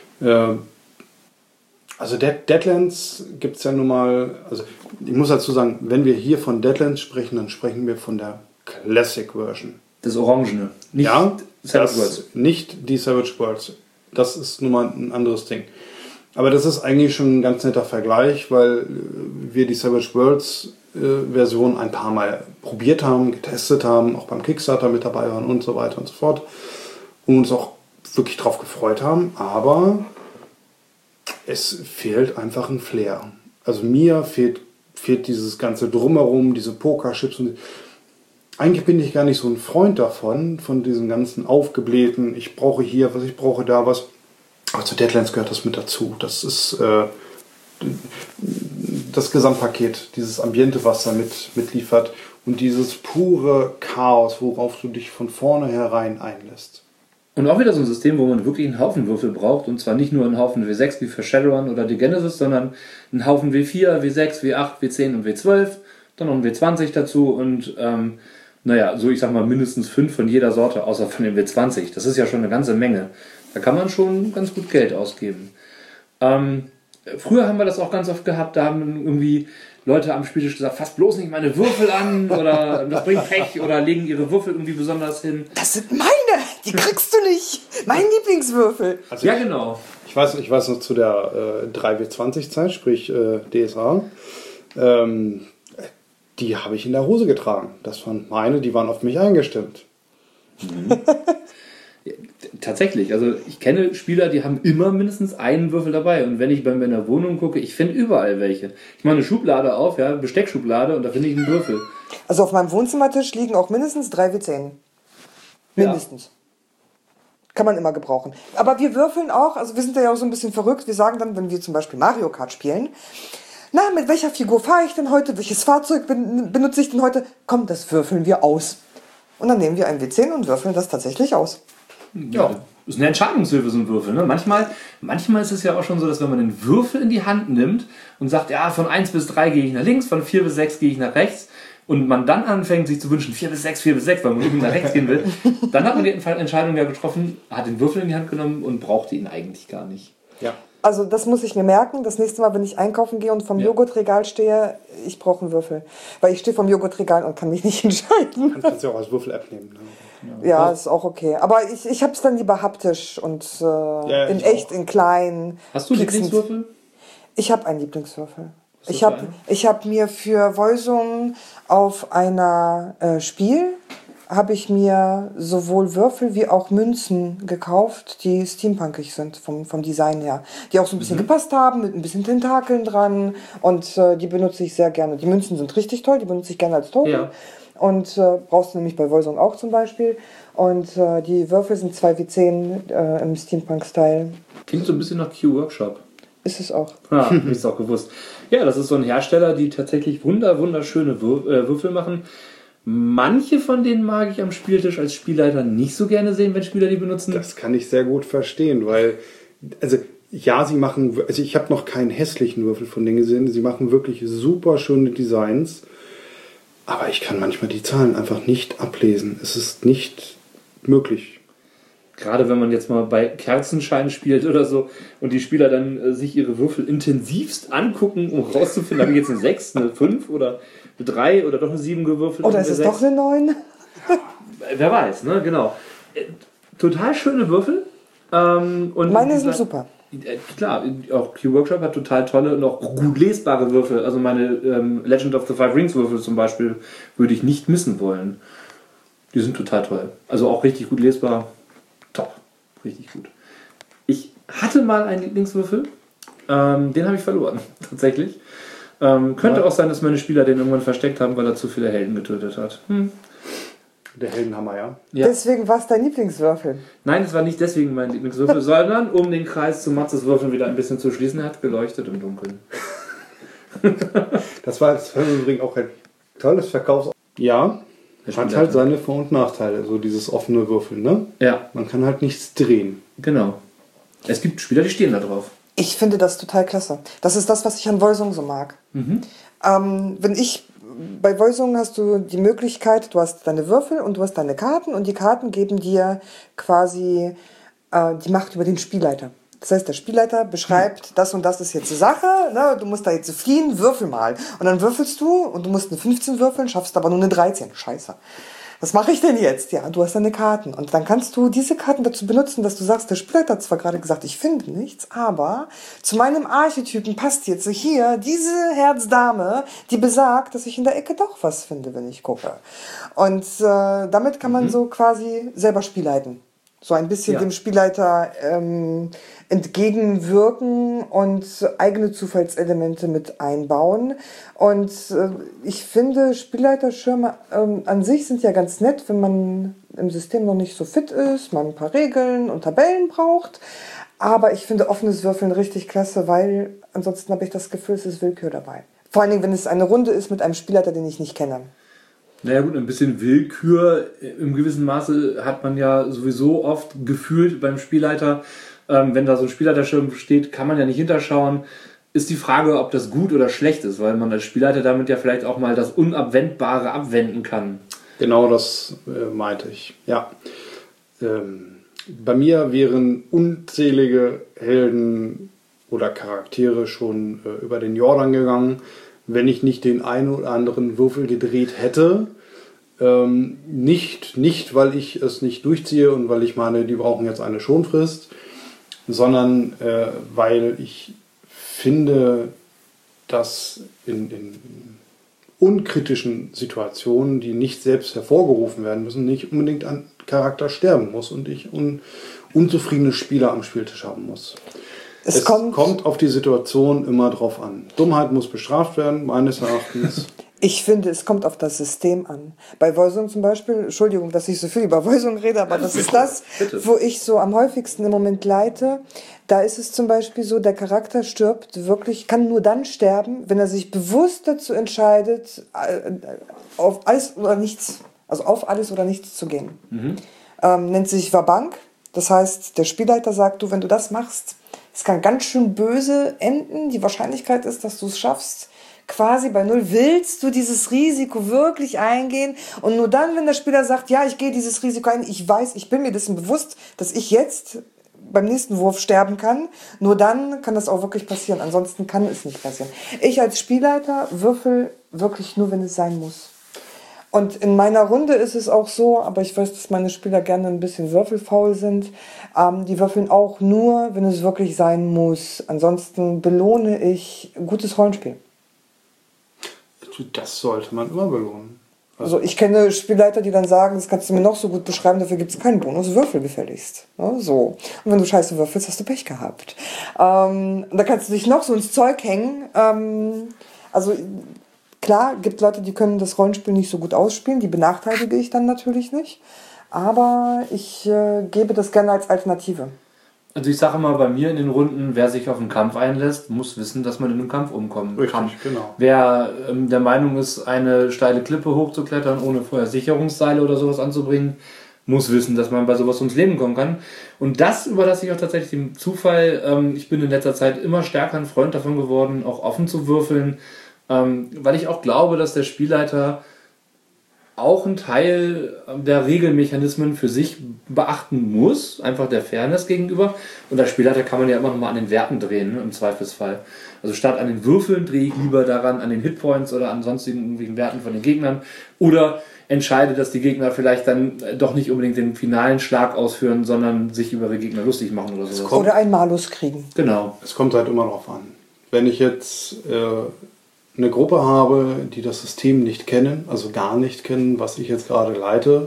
Also Deadlands gibt es ja nun mal... Also ich muss dazu sagen, wenn wir hier von Deadlands sprechen, dann sprechen wir von der Classic Version. Das Orangene. Nicht Savage Worlds. Nicht die Savage Worlds. Das ist nun mal ein anderes Ding. Aber das ist eigentlich schon ein ganz netter Vergleich, weil wir die Savage Worlds Version ein paar Mal probiert haben, getestet haben, auch beim Kickstarter mit dabei waren und so weiter und so fort. Und uns auch wirklich drauf gefreut haben. Aber es fehlt einfach ein Flair. Also mir fehlt dieses ganze Drumherum, diese Pokerchips. Und eigentlich bin ich gar nicht so ein Freund davon, von diesen ganzen aufgeblähten, ich brauche hier was, ich brauche da was. Aber zu Deadlands gehört das mit dazu. Das ist das Gesamtpaket, dieses Ambiente, was da mitliefert und dieses pure Chaos, worauf du dich von vornherein einlässt. Und auch wieder so ein System, wo man wirklich einen Haufen Würfel braucht. Und zwar nicht nur einen Haufen W6 wie für Shadowrun oder die Genesis, sondern einen Haufen W4, W6, W8, W10 und W12. Dann noch ein W20 dazu und so ich sag mal mindestens 5 von jeder Sorte, außer von dem W20. Das ist ja schon eine ganze Menge. Da kann man schon ganz gut Geld ausgeben. Früher haben wir das auch ganz oft gehabt, da haben irgendwie Leute am Spieltisch gesagt, fass bloß nicht meine Würfel an oder das bringt Pech oder legen ihre Würfel irgendwie besonders hin. Das sind meine, die kriegst du nicht. Mein Lieblingswürfel. Also ja, genau. Ich weiß noch zu der 3W20-Zeit, sprich DSA, die habe ich in der Hose getragen. Das waren meine, die waren auf mich eingestimmt. Tatsächlich, also ich kenne Spieler, die haben immer mindestens einen Würfel dabei und wenn ich bei mir in der Wohnung gucke, ich finde überall welche. Ich mache eine Schublade auf, ja, Besteckschublade und da finde ich einen Würfel. Also auf meinem Wohnzimmertisch liegen auch mindestens 3 W10. Mindestens. Ja. Kann man immer gebrauchen. Aber wir würfeln auch, also wir sind ja auch so ein bisschen verrückt, wir sagen dann, wenn wir zum Beispiel Mario Kart spielen, na, mit welcher Figur fahre ich denn heute, welches Fahrzeug benutze ich denn heute? Komm, das würfeln wir aus. Und dann nehmen wir ein W10 und würfeln das tatsächlich aus. Ja, ist eine Entscheidungshilfe, so ein Würfel. Ne? Manchmal ist es ja auch schon so, dass wenn man den Würfel in die Hand nimmt und sagt, ja, von 1 bis 3 gehe ich nach links, von 4 bis 6 gehe ich nach rechts und man dann anfängt, sich zu wünschen, 4 bis 6, weil man irgendwie nach rechts gehen will, dann hat man die Entscheidung ja getroffen, hat den Würfel in die Hand genommen und brauchte ihn eigentlich gar nicht. Ja. Also das muss ich mir merken. Das nächste Mal, wenn ich einkaufen gehe und vom Joghurtregal stehe, ich brauche einen Würfel. Weil ich stehe vom Joghurtregal und kann mich nicht entscheiden. Du kannst ja auch als Würfel-App nehmen. Ne? Ja, ist auch okay. Aber ich habe es dann lieber haptisch und in echt, auch. In klein. Hast du Lieblingswürfel? Ich habe einen Lieblingswürfel. Ich hab mir für Voisung auf einer Spiel habe ich mir sowohl Würfel wie auch Münzen gekauft, die steampunkig sind vom Design her. Die auch so ein bisschen gepasst haben, mit ein bisschen Tentakeln dran. Und die benutze ich sehr gerne. Die Münzen sind richtig toll, die benutze ich gerne als Token. Ja. Und brauchst du nämlich bei Voisung auch zum Beispiel. Und die Würfel sind 2W10 im Steampunk-Style. Klingt so ein bisschen nach Q-Workshop. Ist es auch. Ah, hab ich's auch gewusst. Ja, das ist so ein Hersteller, die tatsächlich wunderschöne Würfel machen. Manche von denen mag ich am Spieltisch als Spielleiter nicht so gerne sehen, wenn Spieler die benutzen. Das kann ich sehr gut verstehen, weil, sie machen, ich habe noch keinen hässlichen Würfel von denen gesehen, sie machen wirklich super schöne Designs, aber ich kann manchmal die Zahlen einfach nicht ablesen. Es ist nicht möglich. Gerade wenn man jetzt mal bei Kerzenschein spielt oder so und die Spieler dann sich ihre Würfel intensivst angucken, um rauszufinden, habe ich jetzt eine 6, eine 5 oder eine 3 oder doch eine 7 gewürfelt. Oder ist es doch eine 9? Wer weiß, ne? Genau. Total schöne Würfel. Und meine sind super. Klar, auch Q-Workshop hat total tolle und auch gut lesbare Würfel. Also meine Legend of the Five Rings Würfel zum Beispiel würde ich nicht missen wollen. Die sind total toll. Also auch richtig gut lesbar. Top. Richtig gut. Ich hatte mal einen Lieblingswürfel. Den habe ich verloren. Tatsächlich. Könnte auch sein, dass meine Spieler den irgendwann versteckt haben, weil er zu viele Helden getötet hat. Der Heldenhammer, ja. Deswegen war es dein Lieblingswürfel? Nein, es war nicht deswegen mein Lieblingswürfel, sondern um den Kreis zu Matzes Würfeln wieder ein bisschen zu schließen. Er hat geleuchtet im Dunkeln. Das war jetzt übrigens auch ein tolles Verkaufs... Ja, hat halt seine Vor- und Nachteile, so dieses offene Würfeln, ne? Ja. Man kann halt nichts drehen. Genau. Es gibt Spieler, die stehen da drauf. Ich finde das total klasse. Das ist das, was ich an Voisung so mag. Bei Voisung hast du die Möglichkeit, du hast deine Würfel und du hast deine Karten und die Karten geben dir quasi die Macht über den Spielleiter. Das heißt, der Spielleiter beschreibt, das und das ist jetzt die Sache, ne? Du musst da jetzt fliehen, würfel mal. Und dann würfelst du und du musst eine 15 würfeln, schaffst aber nur eine 13. Scheiße. Was mache ich denn jetzt? Ja, du hast deine Karten. Und dann kannst du diese Karten dazu benutzen, dass du sagst, der Spielleiter hat zwar gerade gesagt, ich finde nichts, aber zu meinem Archetypen passt jetzt hier diese Herzdame, die besagt, dass ich in der Ecke doch was finde, wenn ich gucke. Und damit kann man so quasi selber spielleiten. So ein bisschen dem Spielleiter entgegenwirken und eigene Zufallselemente mit einbauen. Und ich finde, Spielleiterschirme an sich sind ja ganz nett, wenn man im System noch nicht so fit ist, man ein paar Regeln und Tabellen braucht. Aber ich finde offenes Würfeln richtig klasse, weil ansonsten habe ich das Gefühl, es ist Willkür dabei. Vor allen Dingen, wenn es eine Runde ist mit einem Spielleiter, den ich nicht kenne. Naja gut, ein bisschen Willkür im gewissen Maße hat man ja sowieso oft gefühlt beim Spielleiter. Wenn da so ein Spielleiterschirm steht, kann man ja nicht hinterschauen. Ist die Frage, ob das gut oder schlecht ist, weil man als Spielleiter damit ja vielleicht auch mal das Unabwendbare abwenden kann. Genau das meinte ich, ja. Bei mir wären unzählige Helden oder Charaktere schon über den Jordan gegangen, wenn ich nicht den einen oder anderen Würfel gedreht hätte. Nicht, weil ich es nicht durchziehe und weil ich meine, die brauchen jetzt eine Schonfrist, sondern weil ich finde, dass in unkritischen Situationen, die nicht selbst hervorgerufen werden müssen, nicht unbedingt ein Charakter sterben muss und ich unzufriedene Spieler am Spieltisch haben muss. Es kommt auf die Situation immer drauf an. Dummheit muss bestraft werden, meines Erachtens. Ich finde, es kommt auf das System an. Bei Voisung zum Beispiel, Entschuldigung, dass ich so viel über Voisung rede, aber das ist das, wo ich so am häufigsten im Moment leite. Da ist es zum Beispiel so, der Charakter stirbt wirklich, kann nur dann sterben, wenn er sich bewusst dazu entscheidet, auf alles oder nichts, also auf alles oder nichts zu gehen. Nennt sich Vabank. Das heißt, der Spielleiter sagt, du, wenn du das machst, es kann ganz schön böse enden. Die Wahrscheinlichkeit ist, dass du es schaffst, quasi bei 0. Willst du dieses Risiko wirklich eingehen? Und nur dann, wenn der Spieler sagt, ja, ich gehe dieses Risiko ein, ich weiß, ich bin mir dessen bewusst, dass ich jetzt beim nächsten Wurf sterben kann. Nur dann kann das auch wirklich passieren. Ansonsten kann es nicht passieren. Ich als Spielleiter würfel wirklich nur, wenn es sein muss. Und in meiner Runde ist es auch so, aber ich weiß, dass meine Spieler gerne ein bisschen würfelfaul sind. Die würfeln auch nur, wenn es wirklich sein muss. Ansonsten belohne ich gutes Rollenspiel. Das sollte man immer belohnen. Also ich kenne Spielleiter, die dann sagen, das kannst du mir noch so gut beschreiben, dafür gibt es keinen Bonus, würfel gefälligst. Ja, so. Und wenn du scheiße würfelst, hast du Pech gehabt. Und da kannst du dich noch so ins Zeug hängen. Also klar, gibt Leute, die können das Rollenspiel nicht so gut ausspielen, die benachteilige ich dann natürlich nicht. Aber ich gebe das gerne als Alternative. Also ich sage mal, bei mir in den Runden, wer sich auf einen Kampf einlässt, muss wissen, dass man in einem Kampf umkommen kann. Richtig, genau. Wer der Meinung ist, eine steile Klippe hochzuklettern, ohne vorher Sicherungsseile oder sowas anzubringen, muss wissen, dass man bei sowas ums Leben kommen kann. Und das überlasse ich auch tatsächlich dem Zufall. Ich bin in letzter Zeit immer stärker ein Freund davon geworden, auch offen zu würfeln, weil ich auch glaube, dass der Spielleiter auch einen Teil der Regelmechanismen für sich beachten muss, einfach der Fairness gegenüber. Und als Spielleiter kann man ja immer noch mal an den Werten drehen, ne, im Zweifelsfall. Also statt an den Würfeln drehe ich lieber daran an den Hitpoints oder an sonstigen irgendwelchen Werten von den Gegnern. Oder entscheide, dass die Gegner vielleicht dann doch nicht unbedingt den finalen Schlag ausführen, sondern sich über ihre Gegner lustig machen oder sowas. Oder einen Malus kriegen. Genau. Es kommt halt immer darauf an. Wenn ich jetzt eine Gruppe habe, die das System nicht kennen, also gar nicht kennen, was ich jetzt gerade leite,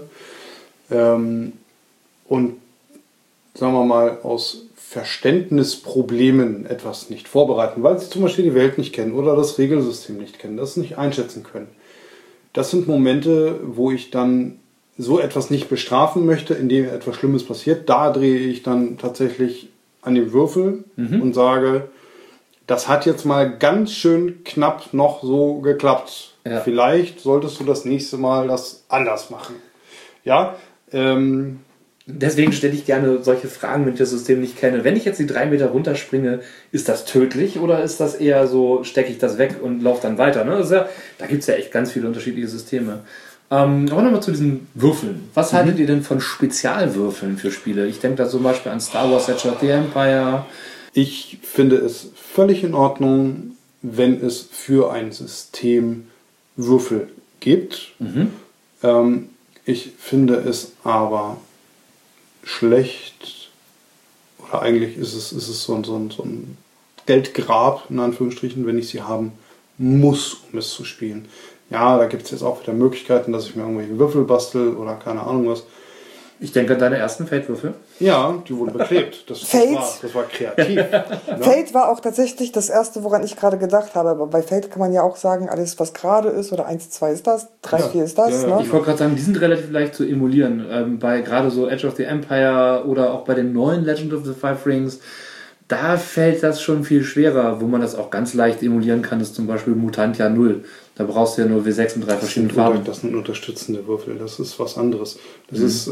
und sagen wir mal aus Verständnisproblemen etwas nicht vorbereiten, weil sie zum Beispiel die Welt nicht kennen oder das Regelsystem nicht kennen, das nicht einschätzen können. Das sind Momente, wo ich dann so etwas nicht bestrafen möchte, indem etwas Schlimmes passiert. Da drehe ich dann tatsächlich an den Würfel und sage, das hat jetzt mal ganz schön knapp noch so geklappt. Ja. Vielleicht solltest du das nächste Mal das anders machen. Ja. Deswegen stelle ich gerne solche Fragen, wenn ich das System nicht kenne. Wenn ich jetzt die 3 Meter runterspringe, ist das tödlich oder ist das eher so, stecke ich das weg und laufe dann weiter? Ne? Das ist ja, da gibt es ja echt ganz viele unterschiedliche Systeme. Aber nochmal zu diesen Würfeln. Was haltet ihr denn von Spezialwürfeln für Spiele? Ich denke da zum Beispiel an Star Wars Age of the Empire. Ich finde es völlig in Ordnung, wenn es für ein System Würfel gibt. Ich finde es aber schlecht, oder eigentlich ist es so ein Geldgrab, in Anführungsstrichen, wenn ich sie haben muss, um es zu spielen. Ja, da gibt es jetzt auch wieder Möglichkeiten, dass ich mir irgendwelche Würfel bastel oder keine Ahnung was. Ich denke an deine ersten Fate-Würfel. Ja, die wurden beklebt. Das war kreativ. Ja. Fate war auch tatsächlich das erste, woran ich gerade gedacht habe. Aber bei Fate kann man ja auch sagen, alles was gerade ist, oder 1, 2 ist das, 3, 4 ist das. Ja. Ne? Ich wollte gerade sagen, die sind relativ leicht zu emulieren. Bei gerade so Age of the Empire oder auch bei den neuen Legend of the Five Rings, da fällt das schon viel schwerer. Wo man das auch ganz leicht emulieren kann, ist zum Beispiel Mutantia 0. Da brauchst du ja nur W6 und 3 verschiedene Farben. Das sind unterstützende Würfel, das ist was anderes. Das ist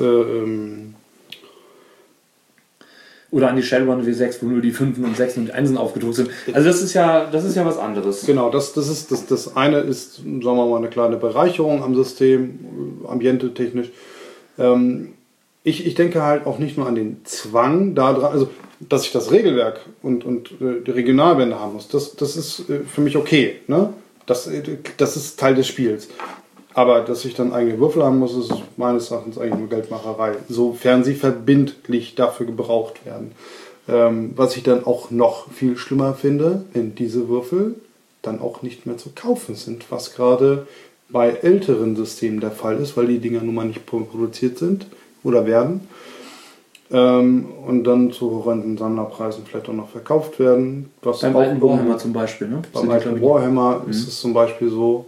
oder an die Shadowrun W6, wo nur die 5 und 6 und 1 aufgedruckt sind. Also das ist ja was anderes. Genau, das eine ist, sagen wir mal, eine kleine Bereicherung am System, ambiente-technisch. Ich denke halt auch nicht nur an den Zwang da dran, also dass ich das Regelwerk und die Regionalbände haben muss. Das ist für mich okay, ne? Das ist Teil des Spiels. Aber dass ich dann eigene Würfel haben muss, ist meines Erachtens eigentlich nur Geldmacherei. Sofern sie verbindlich dafür gebraucht werden. Was ich dann auch noch viel schlimmer finde, wenn diese Würfel dann auch nicht mehr zu kaufen sind. Was gerade bei älteren Systemen der Fall ist, weil die Dinger nun mal nicht produziert sind oder werden. Und dann zu horrenden Sammlerpreisen vielleicht auch noch verkauft werden. Was beim alten Warhammer zum Beispiel, ne? Beim alten Warhammer ist es zum Beispiel so,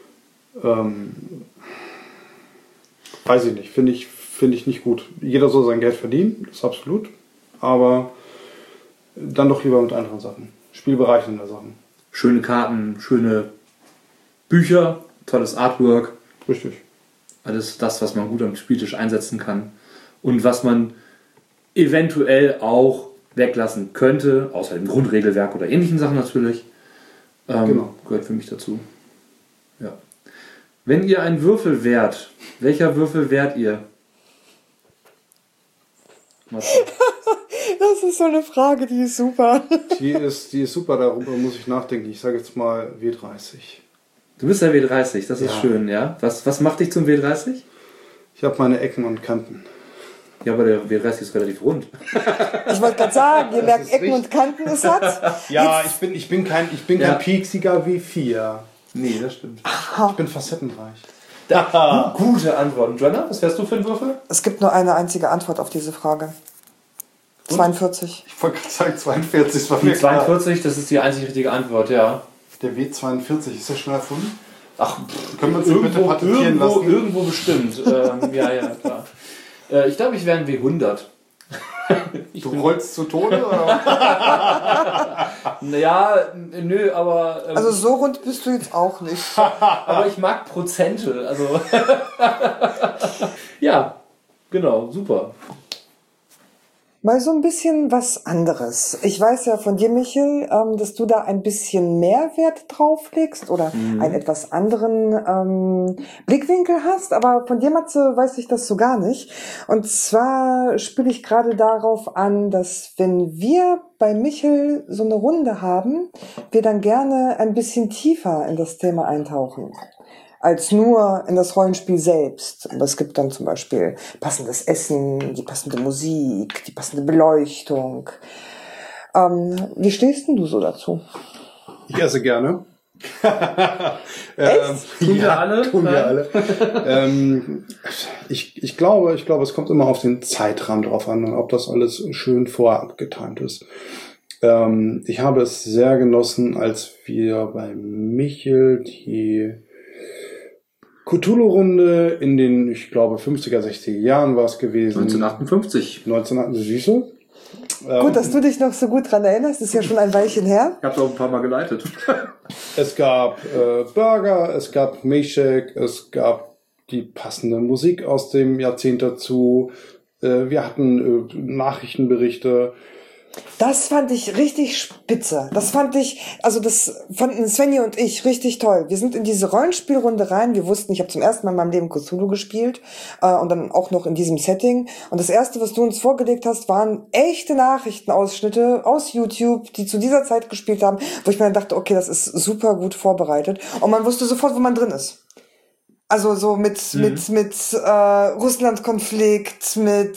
weiß ich nicht, finde ich nicht gut. Jeder soll sein Geld verdienen, das ist absolut, aber dann doch lieber mit anderen Sachen. Spielbereichernde Sachen. Schöne Karten, schöne Bücher, tolles Artwork. Richtig. Alles das, was man gut am Spieltisch einsetzen kann und was man eventuell auch weglassen könnte, außer dem Grundregelwerk oder ähnlichen Sachen natürlich. Genau. Gehört für mich dazu. Ja. Wenn ihr einen Würfel wärt, welcher Würfel wärt ihr? Das ist so eine Frage, die ist super. Die ist super, darüber muss ich nachdenken. Ich sage jetzt mal W30. Du bist der W30, das ist Ja. schön, ja. Was macht dich zum W30? Ich habe meine Ecken und Kanten. Ja, aber der W30 ist relativ rund. Ich wollte gerade sagen, je mehr ist Ecken und Kanten es hat. Ja, ich bin kein Ja. pieksiger W4. Nee, das stimmt. Ich bin facettenreich. Gute Antwort. Joanna, was wärst du für ein Würfel? Es gibt nur eine einzige Antwort auf diese Frage. 42. Ich wollte gerade sagen 42, das war Die mir klar. 42, das ist die einzig richtige Antwort, ja. Der W42, ist der schon erfunden? Ach, Können wir uns den bitte patentieren lassen? irgendwo bestimmt. Ja, klar. Ich glaube, ich wäre ein W100. Du rollst zu Tode, oder? Naja, nö, aber... Also so rund bist du jetzt auch nicht. aber ich mag Prozente, also... ja, genau, super. Mal so ein bisschen was anderes. Ich weiß ja von dir, Michel, dass du da ein bisschen mehr Wert drauf legst oder einen etwas anderen Blickwinkel hast. Aber von dir, Matze, weiß ich das so gar nicht. Und zwar spiele ich gerade darauf an, dass wenn wir bei Michel so eine Runde haben, wir dann gerne ein bisschen tiefer in das Thema eintauchen. Als nur in das Rollenspiel selbst. Aber es gibt dann zum Beispiel passendes Essen, die passende Musik, die passende Beleuchtung. Wie stehst denn du so dazu? Ich esse gerne. Tun wir alle? Tun wir Nein? alle. Ich glaube, es kommt immer auf den Zeitrahmen drauf an, ob das alles schön vorab getimt ist. Ich habe es sehr genossen, als wir bei Michel die Cthulhu-Runde in den, ich glaube, 50er, 60er Jahren war es gewesen. 1958. 1958, siehst du? Gut, dass du dich noch so gut dran erinnerst. Ist ja schon ein Weilchen her. Ich habe es auch ein paar Mal geleitet. Es gab Burger, es gab Milchshake, es gab die passende Musik aus dem Jahrzehnt dazu. Wir hatten Nachrichtenberichte. Das fand ich richtig spitze. Das fanden Svenja und ich richtig toll. Wir sind in diese Rollenspielrunde rein. Wir wussten, ich habe zum ersten Mal in meinem Leben Cthulhu gespielt und dann auch noch in diesem Setting. Und das Erste, was du uns vorgelegt hast, waren echte Nachrichtenausschnitte aus YouTube, die zu dieser Zeit gespielt haben, wo ich mir dann dachte, okay, das ist super gut vorbereitet. Und man wusste sofort, wo man drin ist. Also so mit Russland-Konflikt, mit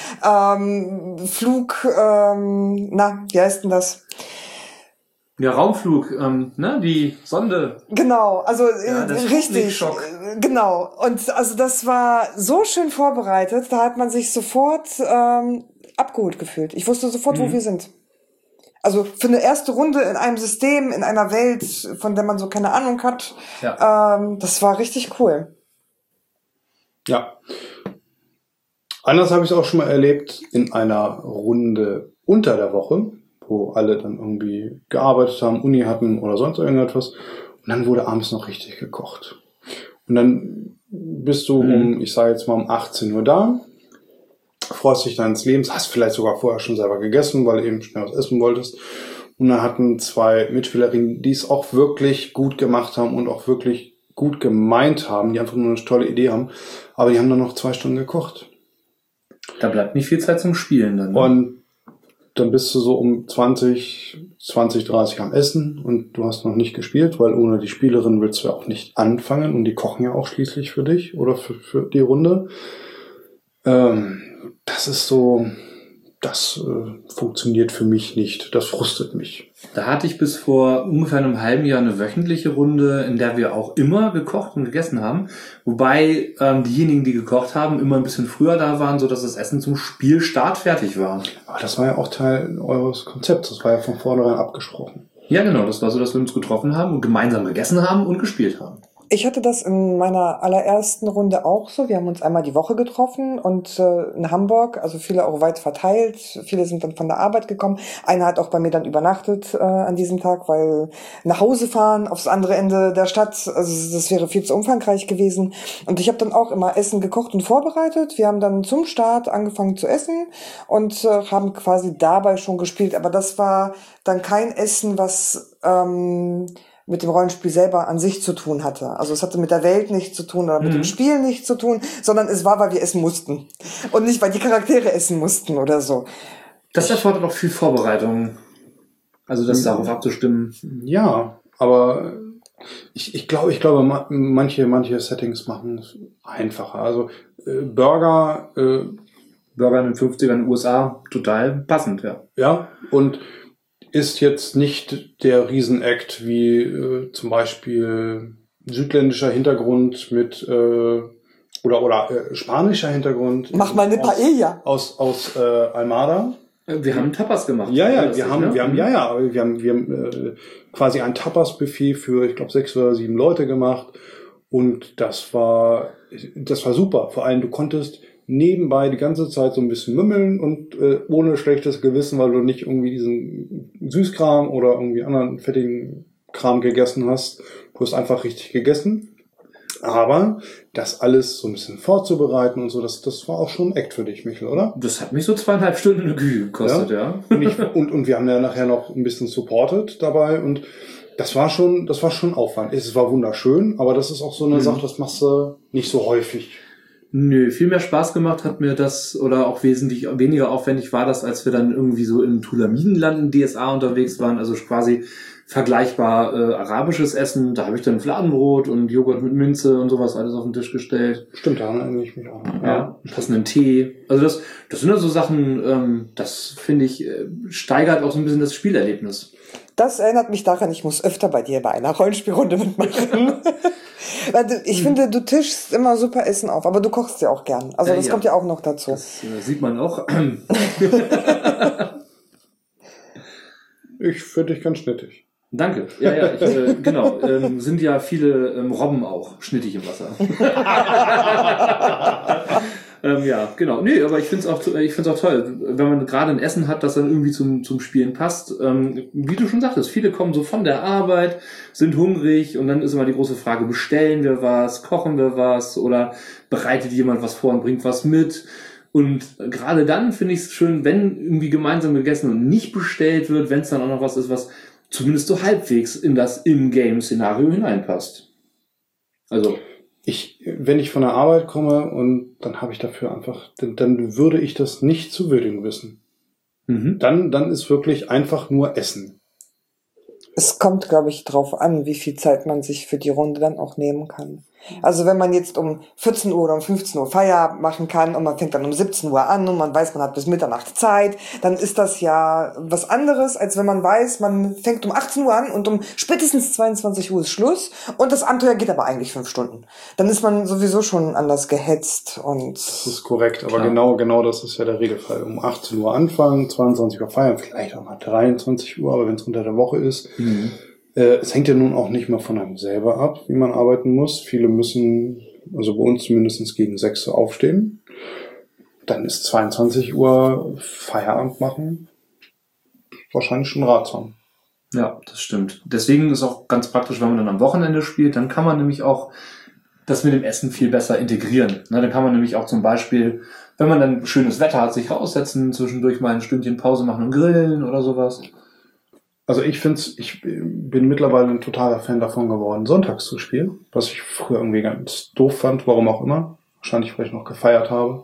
Flug, wie heißt denn das? Ja, Raumflug, die Sonde. Genau, also Ja, das richtig, Sputnik-Schock. genau. Und also das war so schön vorbereitet, da hat man sich sofort abgeholt gefühlt. Ich wusste sofort, wo wir sind. Also für eine erste Runde in einem System, in einer Welt, von der man so keine Ahnung hat, das war richtig cool. Ja. Anders habe ich es auch schon mal erlebt in einer Runde unter der Woche, wo alle dann irgendwie gearbeitet haben, Uni hatten oder sonst irgendetwas. Und dann wurde abends noch richtig gekocht. Und dann bist du ich sage jetzt mal um 18 Uhr da, freust dich deines Lebens, hast vielleicht sogar vorher schon selber gegessen, weil du eben schnell was essen wolltest. Und dann hatten zwei Mitspielerinnen, die es auch wirklich gut gemacht haben und auch wirklich gut gemeint haben, die einfach nur eine tolle Idee haben, aber die haben dann noch 2 Stunden gekocht. Da bleibt nicht viel Zeit zum Spielen dann. Ne? Und dann bist du so um 20, 30 am Essen und du hast noch nicht gespielt, weil ohne die Spielerin willst du ja auch nicht anfangen und die kochen ja auch schließlich für dich oder für die Runde. Das ist so, das funktioniert für mich nicht. Das frustet mich. Da hatte ich bis vor ungefähr einem halben Jahr eine wöchentliche Runde, in der wir auch immer gekocht und gegessen haben. Wobei diejenigen, die gekocht haben, immer ein bisschen früher da waren, sodass das Essen zum Spielstart fertig war. Aber das war ja auch Teil eures Konzepts. Das war ja von vornherein abgesprochen. Ja, genau. Das war so, dass wir uns getroffen haben und gemeinsam gegessen haben und gespielt haben. Ich hatte das in meiner allerersten Runde auch so. Wir haben uns einmal die Woche getroffen und in Hamburg, also viele auch weit verteilt. Viele sind dann von der Arbeit gekommen. Einer hat auch bei mir dann übernachtet an diesem Tag, weil nach Hause fahren aufs andere Ende der Stadt, also das wäre viel zu umfangreich gewesen. Und ich habe dann auch immer Essen gekocht und vorbereitet. Wir haben dann zum Start angefangen zu essen und haben quasi dabei schon gespielt. Aber das war dann kein Essen, was mit dem Rollenspiel selber an sich zu tun hatte. Also es hatte mit der Welt nichts zu tun oder mit dem Spiel nichts zu tun, sondern es war, weil wir essen mussten. Und nicht, weil die Charaktere essen mussten oder so. Das erfordert auch viel Vorbereitung. Also das darauf abzustimmen. Ja, aber ich glaube, manche Settings machen es einfacher. Also Burger in den 50ern in den USA total passend, ja. Ja, und ist jetzt nicht der Riesenakt wie zum Beispiel südländischer Hintergrund mit oder spanischer Hintergrund. Mach mal eine Paella. Aus Almada. Wir haben Tapas gemacht. Wir haben quasi ein Tapas-Buffet für, ich glaube, 6 oder 7 Leute gemacht. Und das war super. Vor allem, du konntest nebenbei die ganze Zeit so ein bisschen mümmeln und ohne schlechtes Gewissen, weil du nicht irgendwie diesen Süßkram oder irgendwie anderen fettigen Kram gegessen hast. Du hast einfach richtig gegessen. Aber das alles so ein bisschen vorzubereiten und so, das war auch schon ein Act für dich, Michael, oder? Das hat mich so 2,5 Stunden in der Küche gekostet, ja. Und wir haben ja nachher noch ein bisschen supported dabei und das war schon Aufwand. Es war wunderschön, aber das ist auch so eine Sache, das machst du nicht so häufig. Nö, viel mehr Spaß gemacht hat mir das, oder auch wesentlich weniger aufwendig war das, als wir dann irgendwie so im Tulamidenland in DSA unterwegs waren, also quasi vergleichbar arabisches Essen. Da habe ich dann Fladenbrot und Joghurt mit Minze und sowas alles auf den Tisch gestellt. Stimmt, da erinnere ich mich auch. Ja, passenden Tee. Also das sind ja so Sachen, das finde ich, steigert auch so ein bisschen das Spielerlebnis. Das erinnert mich daran, ich muss öfter bei dir bei einer Rollenspielrunde mitmachen. Weil ich finde, du tischst immer super Essen auf, aber du kochst ja auch gern. Also das kommt ja auch noch dazu. Das sieht man auch. Ich finde dich ganz schnittig. Danke. Ja, genau. Sind ja viele Robben auch schnittig im Wasser. Ja, genau. Nee, aber ich find's auch toll, wenn man gerade ein Essen hat, das dann irgendwie zum Spielen passt. Wie du schon sagtest, viele kommen so von der Arbeit, sind hungrig und dann ist immer die große Frage, bestellen wir was, kochen wir was oder bereitet jemand was vor und bringt was mit? Und gerade dann finde ich es schön, wenn irgendwie gemeinsam gegessen und nicht bestellt wird, wenn es dann auch noch was ist, was zumindest so halbwegs in das In-Game-Szenario hineinpasst. Also wenn ich von der Arbeit komme und dann habe ich dafür einfach, dann würde ich das nicht zu würdigen wissen. Mhm. Dann ist wirklich einfach nur Essen. Es kommt, glaube ich, drauf an, wie viel Zeit man sich für die Runde dann auch nehmen kann. Also wenn man jetzt um 14 Uhr oder um 15 Uhr Feierabend machen kann und man fängt dann um 17 Uhr an und man weiß, man hat bis Mitternacht Zeit, dann ist das ja was anderes, als wenn man weiß, man fängt um 18 Uhr an und um spätestens 22 Uhr ist Schluss und das Abenteuer geht aber eigentlich 5 Stunden. Dann ist man sowieso schon anders gehetzt und... Das ist korrekt, aber genau das ist ja der Regelfall. Um 18 Uhr anfangen, 22 Uhr feiern, vielleicht auch mal 23 Uhr, aber wenn es unter der Woche ist... Mhm. Es hängt ja nun auch nicht mehr von einem selber ab, wie man arbeiten muss. Viele müssen, also bei uns zumindest gegen 6 Uhr aufstehen. Dann ist 22 Uhr Feierabend machen. Wahrscheinlich schon ratsam. Ja, das stimmt. Deswegen ist auch ganz praktisch, wenn man dann am Wochenende spielt, dann kann man nämlich auch das mit dem Essen viel besser integrieren. Dann kann man nämlich auch zum Beispiel, wenn man dann schönes Wetter hat, sich raussetzen, zwischendurch mal ein Stündchen Pause machen und grillen oder sowas. Also ich bin mittlerweile ein totaler Fan davon geworden, sonntags zu spielen, was ich früher irgendwie ganz doof fand, warum auch immer. Wahrscheinlich, weil ich noch gefeiert habe.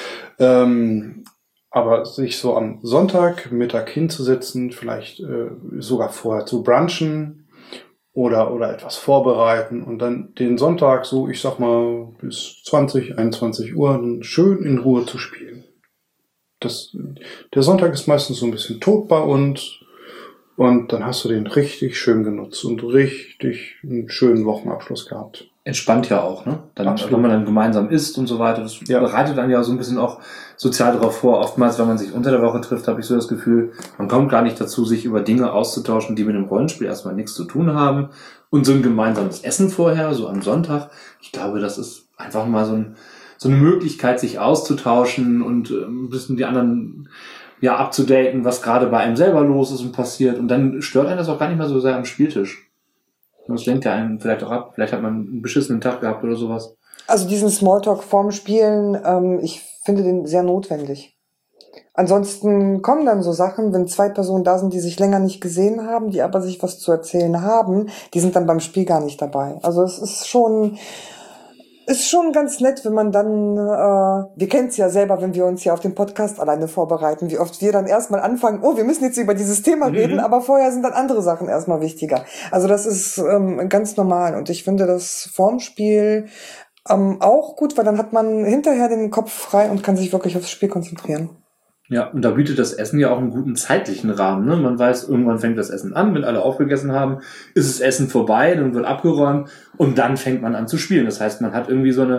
Aber sich so am Sonntagmittag hinzusetzen, vielleicht sogar vorher zu brunchen oder etwas vorbereiten und dann den Sonntag so, ich sag mal, bis 20, 21 Uhr schön in Ruhe zu spielen. Der Sonntag ist meistens so ein bisschen tot bei uns. Und dann hast du den richtig schön genutzt und richtig einen schönen Wochenabschluss gehabt. Entspannt ja auch, ne? Dann, absolut. wenn man dann gemeinsam isst und so weiter, das bereitet dann ja so ein bisschen auch sozial darauf vor. Oftmals, wenn man sich unter der Woche trifft, habe ich so das Gefühl, man kommt gar nicht dazu, sich über Dinge auszutauschen, die mit dem Rollenspiel erstmal nichts zu tun haben. Und so ein gemeinsames Essen vorher, so am Sonntag, ich glaube, das ist einfach mal so eine Möglichkeit, sich auszutauschen und ein bisschen die anderen abzudaten, was gerade bei einem selber los ist und passiert. Und dann stört einen das auch gar nicht mehr so sehr am Spieltisch. Das lenkt ja einen vielleicht auch ab. Vielleicht hat man einen beschissenen Tag gehabt oder sowas. Also diesen Smalltalk vorm Spielen, ich finde den sehr notwendig. Ansonsten kommen dann so Sachen, wenn 2 Personen da sind, die sich länger nicht gesehen haben, die aber sich was zu erzählen haben, die sind dann beim Spiel gar nicht dabei. Also es ist schon ist schon ganz nett, wenn man dann, wir kennen es ja selber, wenn wir uns hier auf den Podcast alleine vorbereiten, wie oft wir dann erstmal anfangen, wir müssen jetzt über dieses Thema reden, aber vorher sind dann andere Sachen erstmal wichtiger. Also das ist ganz normal und ich finde das Formspiel auch gut, weil dann hat man hinterher den Kopf frei und kann sich wirklich aufs Spiel konzentrieren. Ja, und da bietet das Essen ja auch einen guten zeitlichen Rahmen. Ne? Man weiß, irgendwann fängt das Essen an, wenn alle aufgegessen haben, ist das Essen vorbei, dann wird abgeräumt und dann fängt man an zu spielen. Das heißt, man hat irgendwie so eine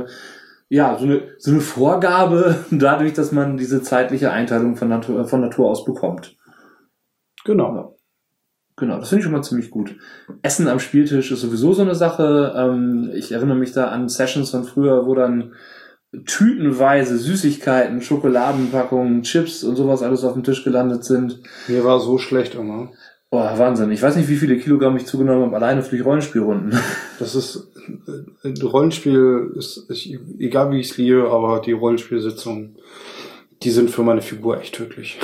Vorgabe dadurch, dass man diese zeitliche Einteilung von Natur aus bekommt. Genau. Genau, das finde ich schon mal ziemlich gut. Essen am Spieltisch ist sowieso so eine Sache. Ich erinnere mich da an Sessions von früher, wo dann tütenweise Süßigkeiten, Schokoladenpackungen, Chips und sowas alles auf dem Tisch gelandet sind. Mir war so schlecht immer. Boah, Wahnsinn. Ich weiß nicht, wie viele Kilogramm ich zugenommen habe, alleine für die Rollenspielrunden. Das ist, Rollenspiel ist, egal wie ich es liebe, aber die Rollenspielsitzungen, die sind für meine Figur echt tödlich.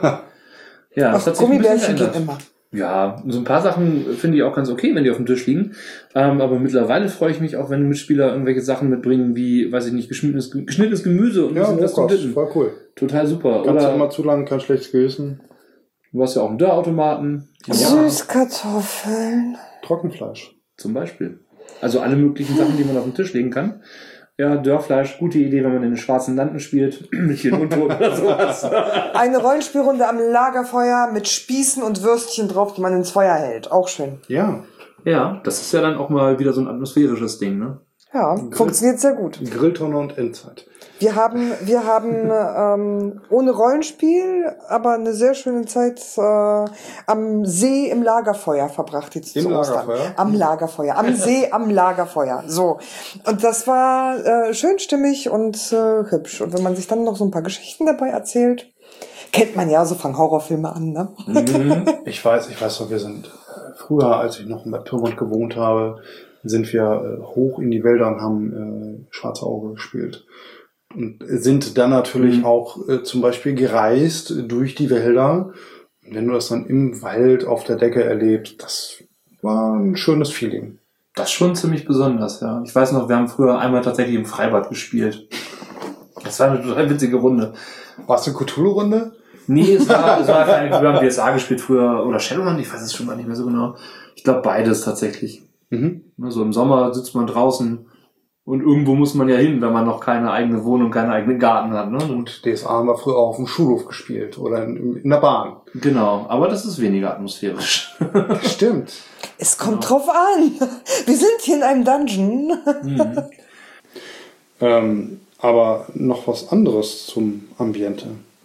Ja, das hat sich ein bisschen Gummibärchen geändert. geht immer. Ja, so ein paar Sachen finde ich auch ganz okay, wenn die auf dem Tisch liegen. Aber mittlerweile freue ich mich auch, wenn Mitspieler irgendwelche Sachen mitbringen, wie, weiß ich nicht, geschnittenes Gemüse und ein bisschen was zum Dippen. Voll cool. Total super. Kannst du Oder immer zulangen, kein schlechtes Gewissen. du hast ja auch einen Dörrautomaten. Süßkartoffeln. Trockenfleisch. Zum Beispiel. Also alle möglichen Sachen, die man auf den Tisch legen kann. Ja, Dörrfleisch, gute Idee, wenn man in den schwarzen Landen spielt, mit hier Untoten oder sowas. Eine Rollenspielrunde am Lagerfeuer mit Spießen und Würstchen drauf, die man ins Feuer hält. Auch schön. Ja. Ja, das ist ja dann auch mal wieder so ein atmosphärisches Ding, ne? Ja, funktioniert sehr gut. Grilltonne und Endzeit. Wir haben ohne Rollenspiel, aber eine sehr schöne Zeit am See im Lagerfeuer verbracht jetzt Im zu Ostern. Lagerfeuer? Am Lagerfeuer, am See am Lagerfeuer. So. Und das war schön stimmig und hübsch. Und wenn man sich dann noch so ein paar Geschichten dabei erzählt, kennt man ja, so fangen Horrorfilme an, ne? Ich weiß noch, wir sind früher, als ich noch in Bad Pyrmont gewohnt habe, sind wir hoch in die Wälder und haben Schwarze Auge gespielt. Und sind dann natürlich auch zum Beispiel gereist durch die Wälder. Und wenn du das dann im Wald auf der Decke erlebst, das war ein schönes Feeling. Das ist schon ziemlich besonders, ja. Ich weiß noch, wir haben früher einmal tatsächlich im Freibad gespielt. Das war eine total witzige Runde. War es eine Cthulhu-Runde? Nee, es war keine, wir haben DSA gespielt früher, oder Shadowrun, ich weiß es schon mal nicht mehr so genau. Ich glaube beides tatsächlich. So im Sommer sitzt man draußen und irgendwo muss man ja hin, wenn man noch keine eigene Wohnung, keinen eigenen Garten hat. Ne? Und DSA haben wir früher auch auf dem Schulhof gespielt oder in der Bahn. Genau, aber das ist weniger atmosphärisch. Stimmt. Es kommt drauf an. Wir sind hier in einem Dungeon. Aber noch was anderes zum Ambiente.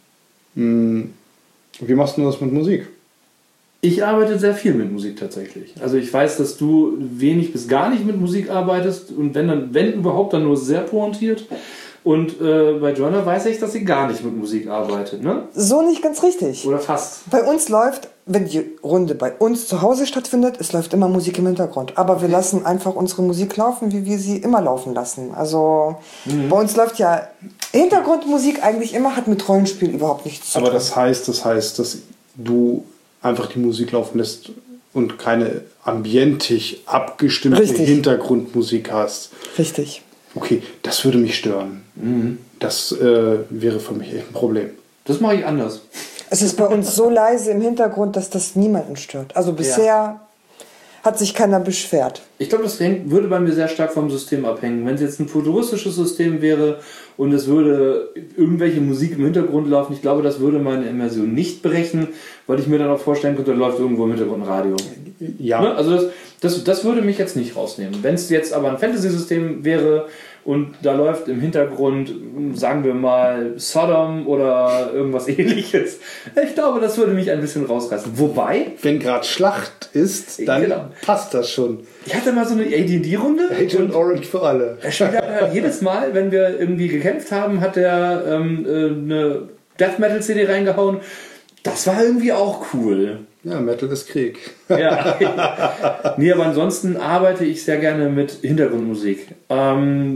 Wie machst du das mit Musik? Ich arbeite sehr viel mit Musik tatsächlich. Also ich weiß, dass du wenig bis gar nicht mit Musik arbeitest und wenn überhaupt, dann nur sehr pointiert. Und bei Joanna weiß ich, dass sie gar nicht mit Musik arbeitet, ne? So nicht ganz richtig. Oder fast. Bei uns läuft, wenn die Runde bei uns zu Hause stattfindet, es läuft immer Musik im Hintergrund. Aber wir lassen einfach unsere Musik laufen, wie wir sie immer laufen lassen. Also bei uns läuft ja Hintergrundmusik eigentlich immer, hat mit Rollenspiel überhaupt nichts zu tun. Aber das heißt, dass du einfach die Musik laufen lässt und keine ambientisch abgestimmte Richtig. Hintergrundmusik hast. Richtig. Okay, das würde mich stören. Das wäre für mich echt ein Problem. Das mache ich anders. Es ist bei uns so leise im Hintergrund, dass das niemanden stört. Also bisher hat sich keiner beschwert. Ich glaube, das würde bei mir sehr stark vom System abhängen. Wenn es jetzt ein futuristisches System wäre und es würde irgendwelche Musik im Hintergrund laufen, ich glaube, das würde meine Immersion nicht brechen, weil ich mir dann auch vorstellen könnte, da läuft irgendwo im Hintergrund ein Radio. Ja. Ne? Also das würde mich jetzt nicht rausnehmen. Wenn es jetzt aber ein Fantasy-System wäre und da läuft im Hintergrund, sagen wir mal, Sodom oder irgendwas ähnliches, ich glaube, das würde mich ein bisschen rausreißen. Wobei, Wenn gerade Schlacht ist, dann Genau. passt das schon. ich hatte mal so eine AD&D-Runde. Agent Orange für alle. Der Spieler hat jedes Mal, wenn wir irgendwie gekämpft haben, hat er eine Death Metal CD reingehauen. Das war irgendwie auch cool. Ja, Metal ist Krieg. Ja. Nee, aber ansonsten arbeite ich sehr gerne mit Hintergrundmusik.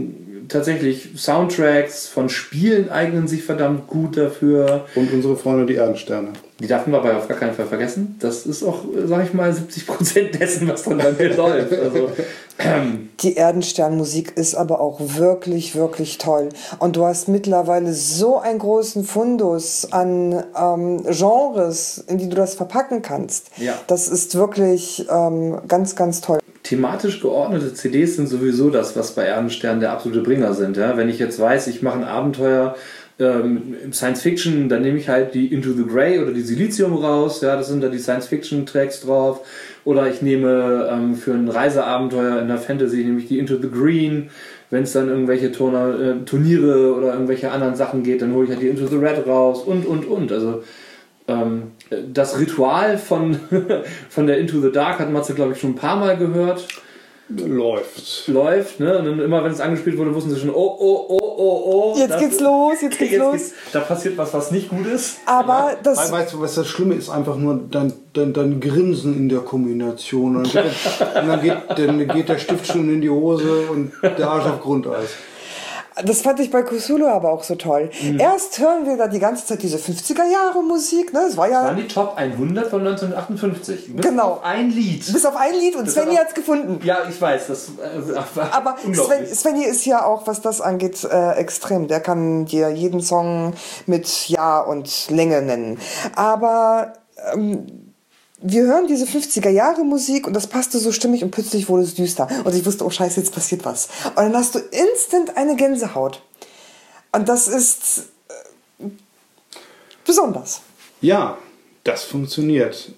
tatsächlich Soundtracks von Spielen eignen sich verdammt gut dafür. Und unsere Freunde, die Erdensterne. Die darf man aber auf gar keinen Fall vergessen. Das ist auch, sag ich mal, 70% dessen, was dann bei mir läuft. Also, Die Erdensternmusik ist aber auch wirklich, wirklich toll. Und du hast mittlerweile so einen großen Fundus an Genres, in die du das verpacken kannst. Ja. Das ist wirklich ganz, ganz toll. thematisch geordnete CDs sind sowieso das, was bei Erdenstern der absolute Bringer sind. Ja? Wenn ich jetzt weiß, ich mache ein Abenteuer im Science Fiction, dann nehme ich halt die Into the Grey oder die Silizium raus. Ja, das sind da die Science Fiction Tracks drauf. Oder ich nehme für ein Reiseabenteuer in der Fantasy nehme ich die Into the Green. Wenn es dann irgendwelche Turniere oder irgendwelche anderen Sachen geht, dann hole ich halt die Into the Red raus und. Also das Ritual von der Into the Dark hat Matze, glaube ich, schon ein paar Mal gehört. Läuft, ne? Und dann immer, wenn es angespielt wurde, wussten sie schon, oh. Jetzt geht's los. Da passiert was nicht gut ist. Aber das... Weißt du, was das Schlimme ist? Einfach nur dein Grinsen in der Kombination. Und dann geht der Stift schon in die Hose und der Arsch auf Grundeis. Das fand ich bei Cthulhu aber auch so toll. Erst hören wir da die ganze Zeit diese 50er-Jahre-Musik. Ne? Das waren die Top 100 von 1958. Bis auf ein Lied. Bis auf ein Lied und Svenny hat's gefunden. Ja, ich weiß. Das aber Svenny ist ja auch, was das angeht, extrem. Der kann dir jeden Song mit Jahr und Länge nennen. Aber... wir hören diese 50er-Jahre-Musik und das passte so stimmig und plötzlich wurde es düster. Und ich wusste, oh scheiße, jetzt passiert was. Und dann hast du instant eine Gänsehaut. Und das ist besonders. Ja, das funktioniert.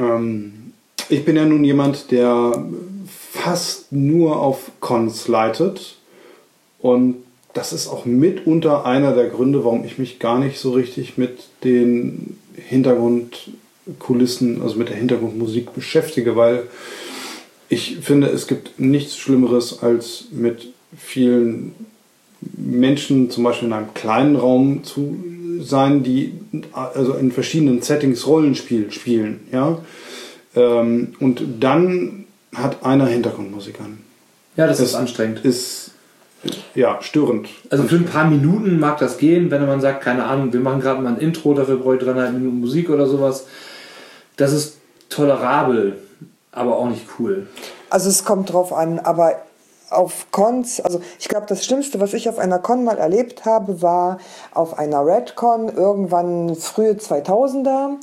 Ich bin ja nun jemand, der fast nur auf Cons leitet. Und das ist auch mitunter einer der Gründe, warum ich mich gar nicht so richtig mit den Hintergrundkulissen, also mit der Hintergrundmusik beschäftige, weil ich finde, es gibt nichts Schlimmeres, als mit vielen Menschen zum Beispiel in einem kleinen Raum zu sein, die also in verschiedenen Settings Rollenspiel spielen, ja. Und dann hat einer Hintergrundmusik an. Ja, das ist anstrengend. Ist ja störend. Also für ein paar Minuten mag das gehen, wenn man sagt, keine Ahnung, wir machen gerade mal ein Intro, dafür brauche ich 3,5 Minuten Musik oder sowas. Das ist tolerabel, aber auch nicht cool. Also es kommt drauf an, aber auf Cons, also ich glaube, das Schlimmste, was ich auf einer Con mal erlebt habe, war auf einer Redcon irgendwann frühe 2000er,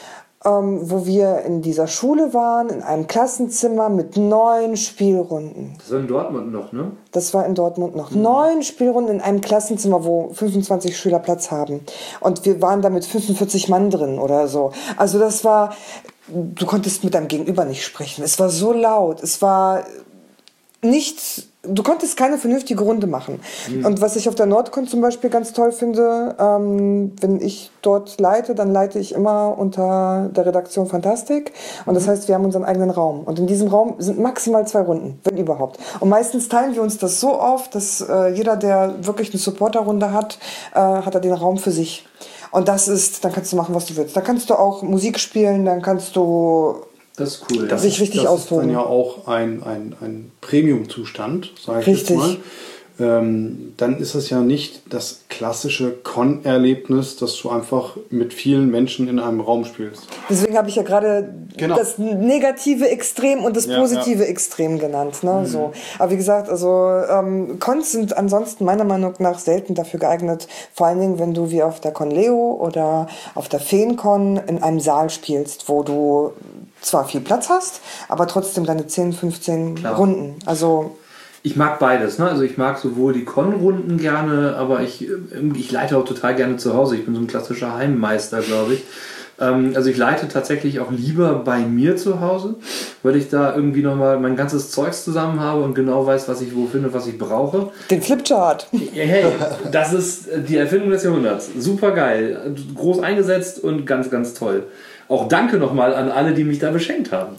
wo wir in dieser Schule waren, in einem Klassenzimmer mit 9 Spielrunden. Das war in Dortmund noch, ne? Das war in Dortmund noch. 9 Spielrunden in einem Klassenzimmer, wo 25 Schüler Platz haben. Und wir waren da mit 45 Mann drin oder so. Also das war, du konntest mit deinem Gegenüber nicht sprechen. Es war so laut. Es war nicht, du konntest keine vernünftige Runde machen. Und was ich auf der Nordcon zum Beispiel ganz toll finde, wenn ich dort leite, dann leite ich immer unter der Redaktion Fantastik. Und das heißt, wir haben unseren eigenen Raum. Und in diesem Raum sind maximal 2 Runden, wenn überhaupt. Und meistens teilen wir uns das so auf, dass jeder, der wirklich eine Supporterrunde hat, hat er den Raum für sich. Und das ist, dann kannst du machen, was du willst. Da kannst du auch Musik spielen, dann kannst du... Das ist cool. Das sich richtig austoben. Das ist dann ja auch ein Premium-Zustand, sage ich jetzt mal. Dann ist es ja nicht das klassische Con-Erlebnis, dass du einfach mit vielen Menschen in einem Raum spielst. Deswegen habe ich ja gerade das negative Extrem und das positive Extrem genannt. Ne? So. Aber wie gesagt, also Cons sind ansonsten meiner Meinung nach selten dafür geeignet, vor allen Dingen, wenn du wie auf der Conleo oder auf der Feencon in einem Saal spielst, wo du zwar viel Platz hast, aber trotzdem deine 10, 15 Runden. Also ich mag beides, ne? Also ich mag sowohl die Con-Runden gerne, aber ich leite auch total gerne zu Hause. Ich bin so ein klassischer Heimmeister, glaube ich. Also ich leite tatsächlich auch lieber bei mir zu Hause, weil ich da irgendwie nochmal mein ganzes Zeugs zusammen habe und genau weiß, was ich wo finde, was ich brauche. Den Flipchart. Hey, das ist die Erfindung des Jahrhunderts. Super geil. Groß eingesetzt und ganz, ganz toll. Auch danke nochmal an alle, die mich da beschenkt haben.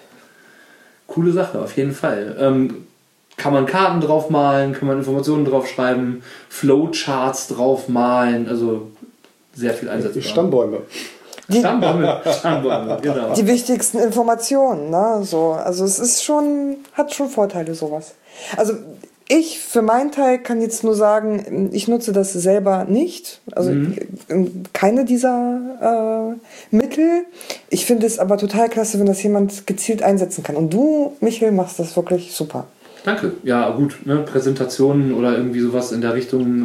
Coole Sache, auf jeden Fall. Kann man Karten draufmalen, kann man Informationen draufschreiben, Flowcharts draufmalen, also sehr viel einsetzbar. Stammbäume. Stammbäume, genau. Die wichtigsten Informationen, ne? So, also es ist schon, hat schon Vorteile, sowas. Also Ich für meinen Teil kann jetzt nur sagen, ich nutze das selber nicht. Also keine dieser Mittel. Ich finde es aber total klasse, wenn das jemand gezielt einsetzen kann. Und du, Michael, machst das wirklich super. Danke. Ja, gut. Ne? Präsentationen oder irgendwie sowas in der Richtung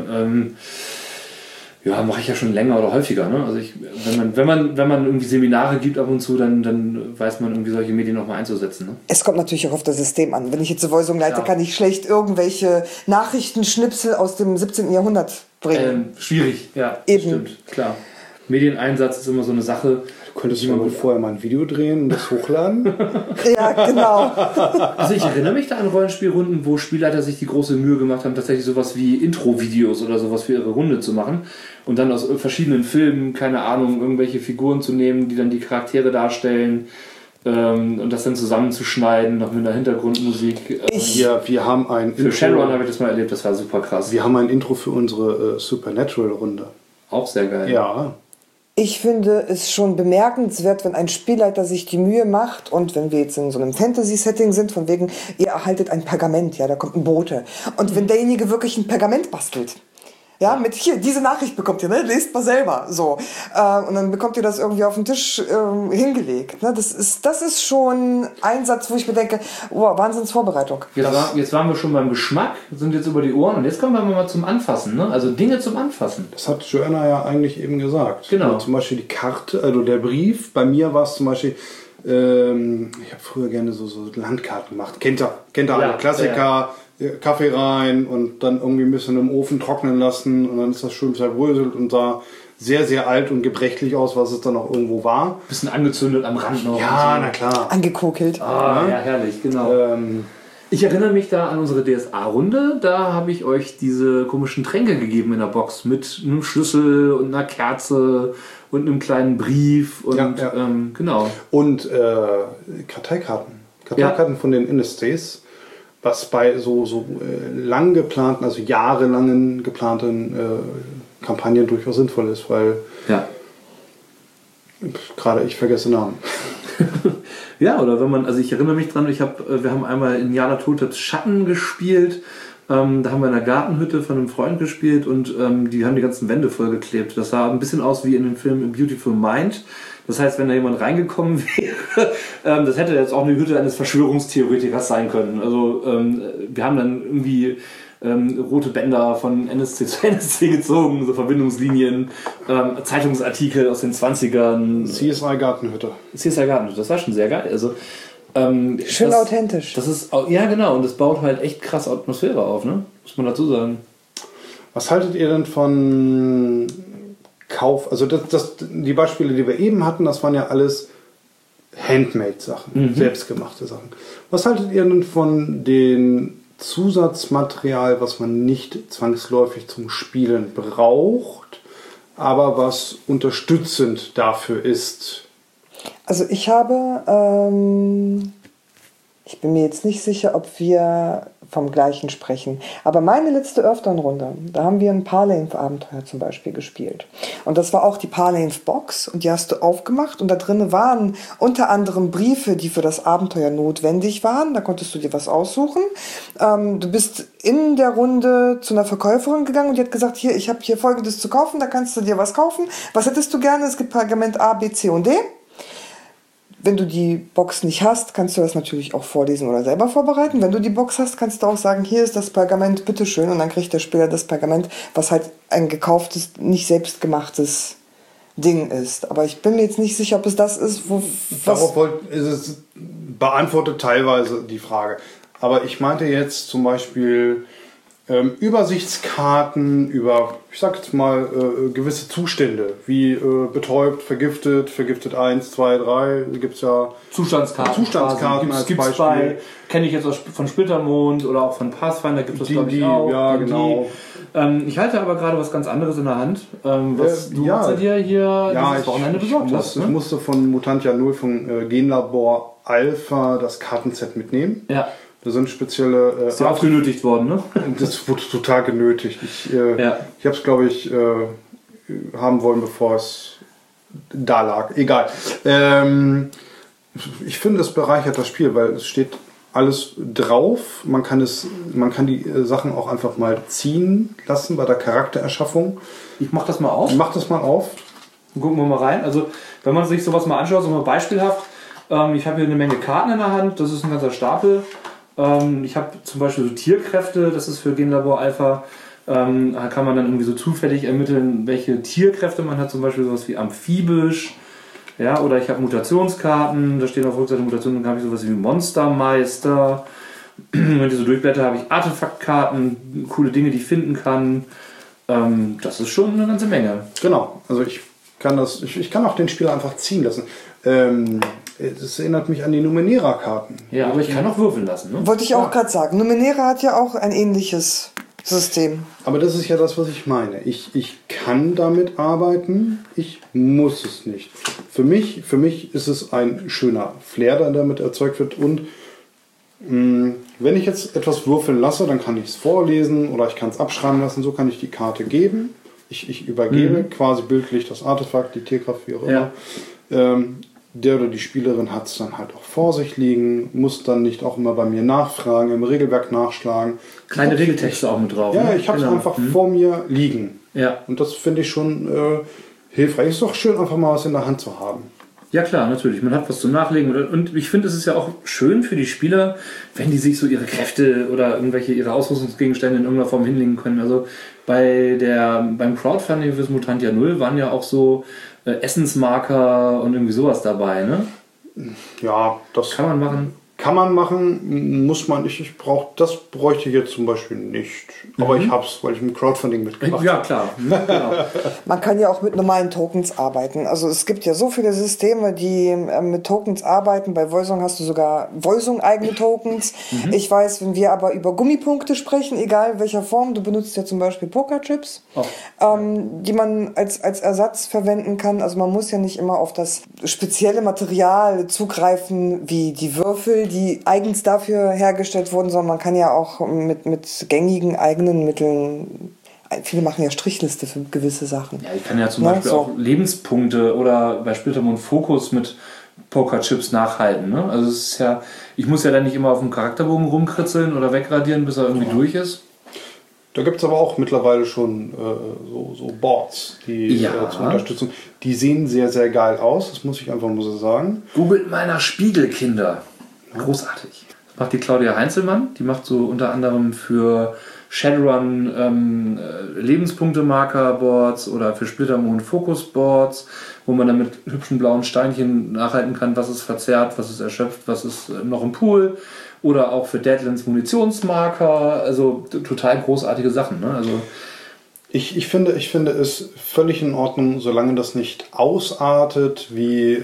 mache ich ja schon länger oder häufiger. Ne? Also wenn man irgendwie Seminare gibt ab und zu, dann weiß man irgendwie solche Medien noch mal einzusetzen. Ne? Es kommt natürlich auch auf das System an. Wenn ich jetzt eine Voicing leite, kann ich schlecht irgendwelche Nachrichtenschnipsel aus dem 17. Jahrhundert bringen. Schwierig, ja. Eben. Stimmt, klar. Medieneinsatz ist immer so eine Sache. Du könntest mal vorher mal ein Video drehen und das hochladen. Ja, genau. Also ich erinnere mich da an Rollenspielrunden, wo Spielleiter sich die große Mühe gemacht haben, tatsächlich sowas wie Intro-Videos oder sowas für ihre Runde zu machen und dann aus verschiedenen Filmen, keine Ahnung, irgendwelche Figuren zu nehmen, die dann die Charaktere darstellen und das dann zusammenzuschneiden, noch mit einer Hintergrundmusik. Wir haben ein für Shadowrun habe ich das mal erlebt, das war super krass. Wir haben ein Intro für unsere Supernatural-Runde. Auch sehr geil. Ja. Ich finde es schon bemerkenswert, wenn ein Spielleiter sich die Mühe macht und wenn wir jetzt in so einem Fantasy-Setting sind, von wegen, ihr erhaltet ein Pergament, ja, da kommt ein Bote. Und wenn derjenige wirklich ein Pergament bastelt, ja, mit hier, diese Nachricht bekommt ihr, ne, lest mal selber, so. Und dann bekommt ihr das irgendwie auf den Tisch hingelegt, ne, das ist schon ein Satz, wo ich mir denke, wow, Wahnsinnsvorbereitung. Jetzt waren wir schon beim Geschmack, sind jetzt über die Ohren und jetzt kommen wir mal zum Anfassen, ne, also Dinge zum Anfassen. Das hat Joanna ja eigentlich eben gesagt. Genau. Zum Beispiel die Karte, also der Brief, bei mir war es zum Beispiel, ich habe früher gerne so Landkarten gemacht, kennt ihr alle, Klassiker, ja. Kaffee rein und dann irgendwie ein bisschen im Ofen trocknen lassen und dann ist das schön zerbröselt und sah sehr, sehr alt und gebrechlich aus, was es dann auch irgendwo war. Bisschen angezündet am Rand noch. Ja, na klar. Angekokelt. Ja, herrlich, genau. Ich erinnere mich da an unsere DSA-Runde, da habe ich euch diese komischen Tränke gegeben in der Box mit einem Schlüssel und einer Kerze und einem kleinen Brief und genau. Und Karteikarten von den Industries. Was bei so lang geplanten, also jahrelangen geplanten Kampagnen durchaus sinnvoll ist, weil gerade ich vergesse Namen. Ja, oder wenn man, also ich erinnere mich dran, wir haben einmal in Jana Toteps Schatten gespielt, da haben wir in der Gartenhütte von einem Freund gespielt und die haben die ganzen Wände vollgeklebt. Das sah ein bisschen aus wie in dem Film A Beautiful Mind. Das heißt, wenn da jemand reingekommen wäre, das hätte jetzt auch eine Hütte eines Verschwörungstheoretikers sein können. Also wir haben dann irgendwie rote Bänder von NSC zu NSC gezogen, so Verbindungslinien, Zeitungsartikel aus den 20ern. CSI Gartenhütte. Das war schon sehr geil. Also schön authentisch. Das ist, ja genau, und das baut halt echt krass Atmosphäre auf, ne? Muss man dazu sagen. Was haltet ihr denn von Kauf? Also die Beispiele, die wir eben hatten, das waren ja alles Handmade-Sachen, selbstgemachte Sachen. Was haltet ihr denn von dem Zusatzmaterial, was man nicht zwangsläufig zum Spielen braucht, aber was unterstützend dafür ist? Also ich bin mir jetzt nicht sicher, ob wir vom Gleichen sprechen, aber meine letzte Earthdawn-Runde, da haben wir ein Parlane-Abenteuer zum Beispiel gespielt. Und das war auch die Parlane-Box und die hast du aufgemacht und da drin waren unter anderem Briefe, die für das Abenteuer notwendig waren. Da konntest du dir was aussuchen. Du bist in der Runde zu einer Verkäuferin gegangen und die hat gesagt, hier, ich habe hier Folgendes zu kaufen, da kannst du dir was kaufen. Was hättest du gerne? Es gibt Pergament A, B, C und D. Wenn du die Box nicht hast, kannst du das natürlich auch vorlesen oder selber vorbereiten. Wenn du die Box hast, kannst du auch sagen, hier ist das Pergament, bitteschön. Und dann kriegt der Spieler das Pergament, was halt ein gekauftes, nicht selbstgemachtes Ding ist. Aber ich bin mir jetzt nicht sicher, ob es das ist, es beantwortet teilweise die Frage. Aber ich meinte jetzt zum Beispiel Übersichtskarten über, ich sag jetzt mal, gewisse Zustände, wie betäubt, vergiftet 1, 2, 3, gibt es ja Zustandskarten als Beispiel. Kenne ich jetzt von Splittermond oder auch von Pathfinder, gibt es glaube ich auch. Ja, genau. Ich halte aber gerade was ganz anderes in der Hand, was du dir hier dieses Wochenende besorgt hast. Ich musste von Mutantia 0 von Genlabor Alpha das Kartenset mitnehmen. Ja. Da sind spezielle... ist ja auch genötigt worden, ne? Das wurde total genötigt. Ich habe es, glaube ich, haben wollen, bevor es da lag. Egal. Ich finde, es bereichert das Spiel, weil es steht alles drauf. Man kann die Sachen auch einfach mal ziehen lassen bei der Charaktererschaffung. Ich mach das mal auf. Mach das mal auf. Gucken wir mal rein. Also, wenn man sich sowas mal anschaut, so mal beispielhaft, ich habe hier eine Menge Karten in der Hand, das ist ein ganzer Stapel. Ich habe zum Beispiel so Tierkräfte, das ist für Genlabor Alpha. Da kann man dann irgendwie so zufällig ermitteln, welche Tierkräfte man hat, zum Beispiel sowas wie amphibisch. Ja, oder ich habe Mutationskarten, da stehen auf Rückseite Mutationen, dann habe ich sowas wie Monstermeister. Wenn ich so durchblätter, habe ich Artefaktkarten, coole Dinge, die ich finden kann. Das ist schon eine ganze Menge. Genau, also ich kann auch den Spieler einfach ziehen lassen. Das erinnert mich an die Numenera-Karten. Ja, aber ich kann auch würfeln lassen. Ne? Wollte ich auch gerade sagen. Numenera hat ja auch ein ähnliches System. Aber das ist ja das, was ich meine. Ich kann damit arbeiten, ich muss es nicht. Für mich ist es ein schöner Flair, der damit erzeugt wird. Und wenn ich jetzt etwas würfeln lasse, dann kann ich es vorlesen oder ich kann es abschreiben lassen. So kann ich die Karte geben. Ich übergebe quasi bildlich das Artefakt, die Tierkraft, wie auch immer. Ja. Der oder die Spielerin hat es dann halt auch vor sich liegen, muss dann nicht auch immer bei mir nachfragen, im Regelwerk nachschlagen. Kleine Regeltexte auch mit drauf. Ja, ne? ich habe es einfach vor mir liegen. Ja. Und das finde ich schon hilfreich. Ist doch schön, einfach mal was in der Hand zu haben. Ja klar, natürlich. Man hat was zum Nachlegen. Und ich finde, es ist ja auch schön für die Spieler, wenn die sich so ihre Kräfte oder ihre Ausrüstungsgegenstände in irgendeiner Form hinlegen können. Also beim Crowdfunding fürs Mutantia 0 waren ja auch so Essensmarker und irgendwie sowas dabei, ne? Ja, das kann man machen. Kann man machen, muss man nicht. Das bräuchte ich jetzt zum Beispiel nicht. Aber ich hab's, weil ich im Crowdfunding mitgemacht habe. Ja, klar. Genau. Man kann ja auch mit normalen Tokens arbeiten. Also es gibt ja so viele Systeme, die mit Tokens arbeiten. Bei Voisung hast du sogar Voisung-eigene Tokens. Ich weiß, wenn wir aber über Gummipunkte sprechen, egal in welcher Form, du benutzt ja zum Beispiel Pokerchips, die man als Ersatz verwenden kann. Also man muss ja nicht immer auf das spezielle Material zugreifen, wie die Würfel, die eigens dafür hergestellt wurden, sondern man kann ja auch mit gängigen eigenen Mitteln, viele machen ja Strichliste für gewisse Sachen. Ja, ich kann ja zum Beispiel auch Lebenspunkte oder bei Splittermond Fokus mit Pokerchips nachhalten. Ne? Also es ist ja, ich muss ja dann nicht immer auf dem Charakterbogen rumkritzeln oder wegradieren, bis er irgendwie durch ist. Da gibt es aber auch mittlerweile schon so Boards, die zur Unterstützung. Die sehen sehr, sehr geil aus, das muss ich einfach mal so sagen. Googelt mal nach Spiegelkinder. Großartig. Das macht die Claudia Heinzelmann. Die macht so unter anderem für Shadowrun Lebenspunkte-Marker-Boards oder für Splittermond Fokus-Boards, wo man dann mit hübschen blauen Steinchen nachhalten kann, was ist verzerrt, was ist erschöpft, was ist noch im Pool. Oder auch für Deadlands Munitionsmarker. Also total großartige Sachen. Ne? Also ich finde es völlig in Ordnung, solange das nicht ausartet, wie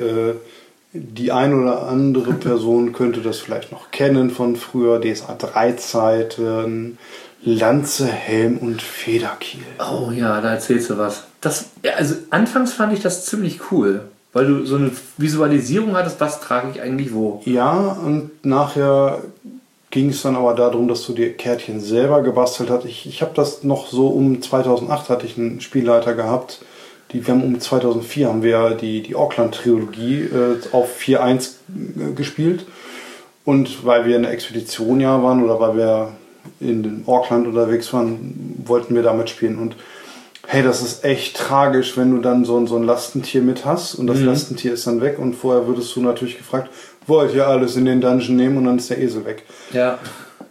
die eine oder andere Person könnte das vielleicht noch kennen von früher, DSA 3-Zeiten, Lanze, Helm und Federkiel. Oh ja, da erzählst du was. Also anfangs fand ich das ziemlich cool, weil du so eine Visualisierung hattest, was trage ich eigentlich wo. Ja, und nachher ging es dann aber darum, dass du die Kärtchen selber gebastelt hast. Ich habe das noch so um 2008 hatte ich einen Spielleiter gehabt. Wir haben um 2004 haben wir die Auckland-Trilogie auf 4.1 gespielt. Und weil wir in der Expedition waren oder weil wir in Auckland unterwegs waren, wollten wir damit spielen. Und hey, das ist echt tragisch, wenn du dann so ein Lastentier mit hast und das Lastentier ist dann weg und vorher würdest du natürlich gefragt, wollt ihr alles in den Dungeon nehmen und dann ist der Esel weg. Ja.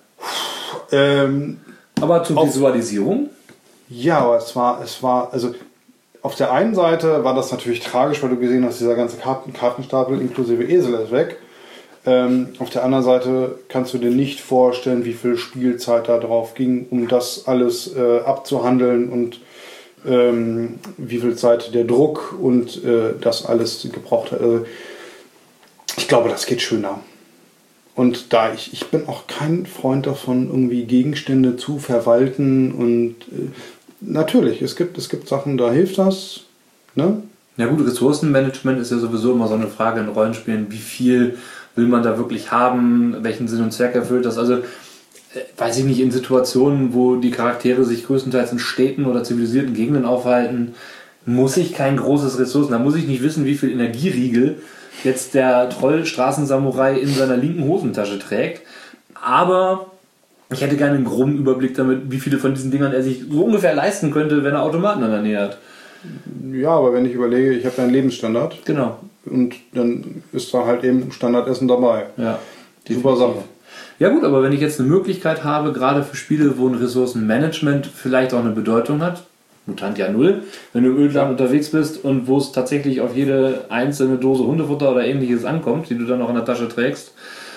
Aber zur Visualisierung? Ja, aber es war, also auf der einen Seite war das natürlich tragisch, weil du gesehen hast, dieser ganze Kartenstapel inklusive Esel ist weg. Auf der anderen Seite kannst du dir nicht vorstellen, wie viel Spielzeit da drauf ging, um das alles abzuhandeln und wie viel Zeit der Druck und das alles gebraucht hat. Also, ich glaube, das geht schöner. Und da ich bin auch kein Freund davon, irgendwie Gegenstände zu verwalten und natürlich, es gibt Sachen, da hilft das. Ne? Ja gut, Ressourcenmanagement ist ja sowieso immer so eine Frage in Rollenspielen, wie viel will man da wirklich haben, welchen Sinn und Zweck erfüllt das. Also weiß ich nicht, in Situationen, wo die Charaktere sich größtenteils in Städten oder zivilisierten Gegenden aufhalten, muss ich kein großes Ressourcen, da muss ich nicht wissen, wie viel Energieriegel jetzt der Troll-Straßensamurai in seiner linken Hosentasche trägt, Aber ich hätte gerne einen groben Überblick damit, wie viele von diesen Dingern er sich so ungefähr leisten könnte, wenn er Automaten in der Nähe hat. Ja, aber wenn ich überlege, ich habe ja einen Lebensstandard. Genau. Und dann ist da halt eben Standardessen dabei. Ja. Super Sache. Ja gut, aber wenn ich jetzt eine Möglichkeit habe, gerade für Spiele, wo ein Ressourcenmanagement vielleicht auch eine Bedeutung hat, Mutantia 0, wenn du im Ölland unterwegs bist und wo es tatsächlich auf jede einzelne Dose Hundefutter oder ähnliches ankommt, die du dann auch in der Tasche trägst,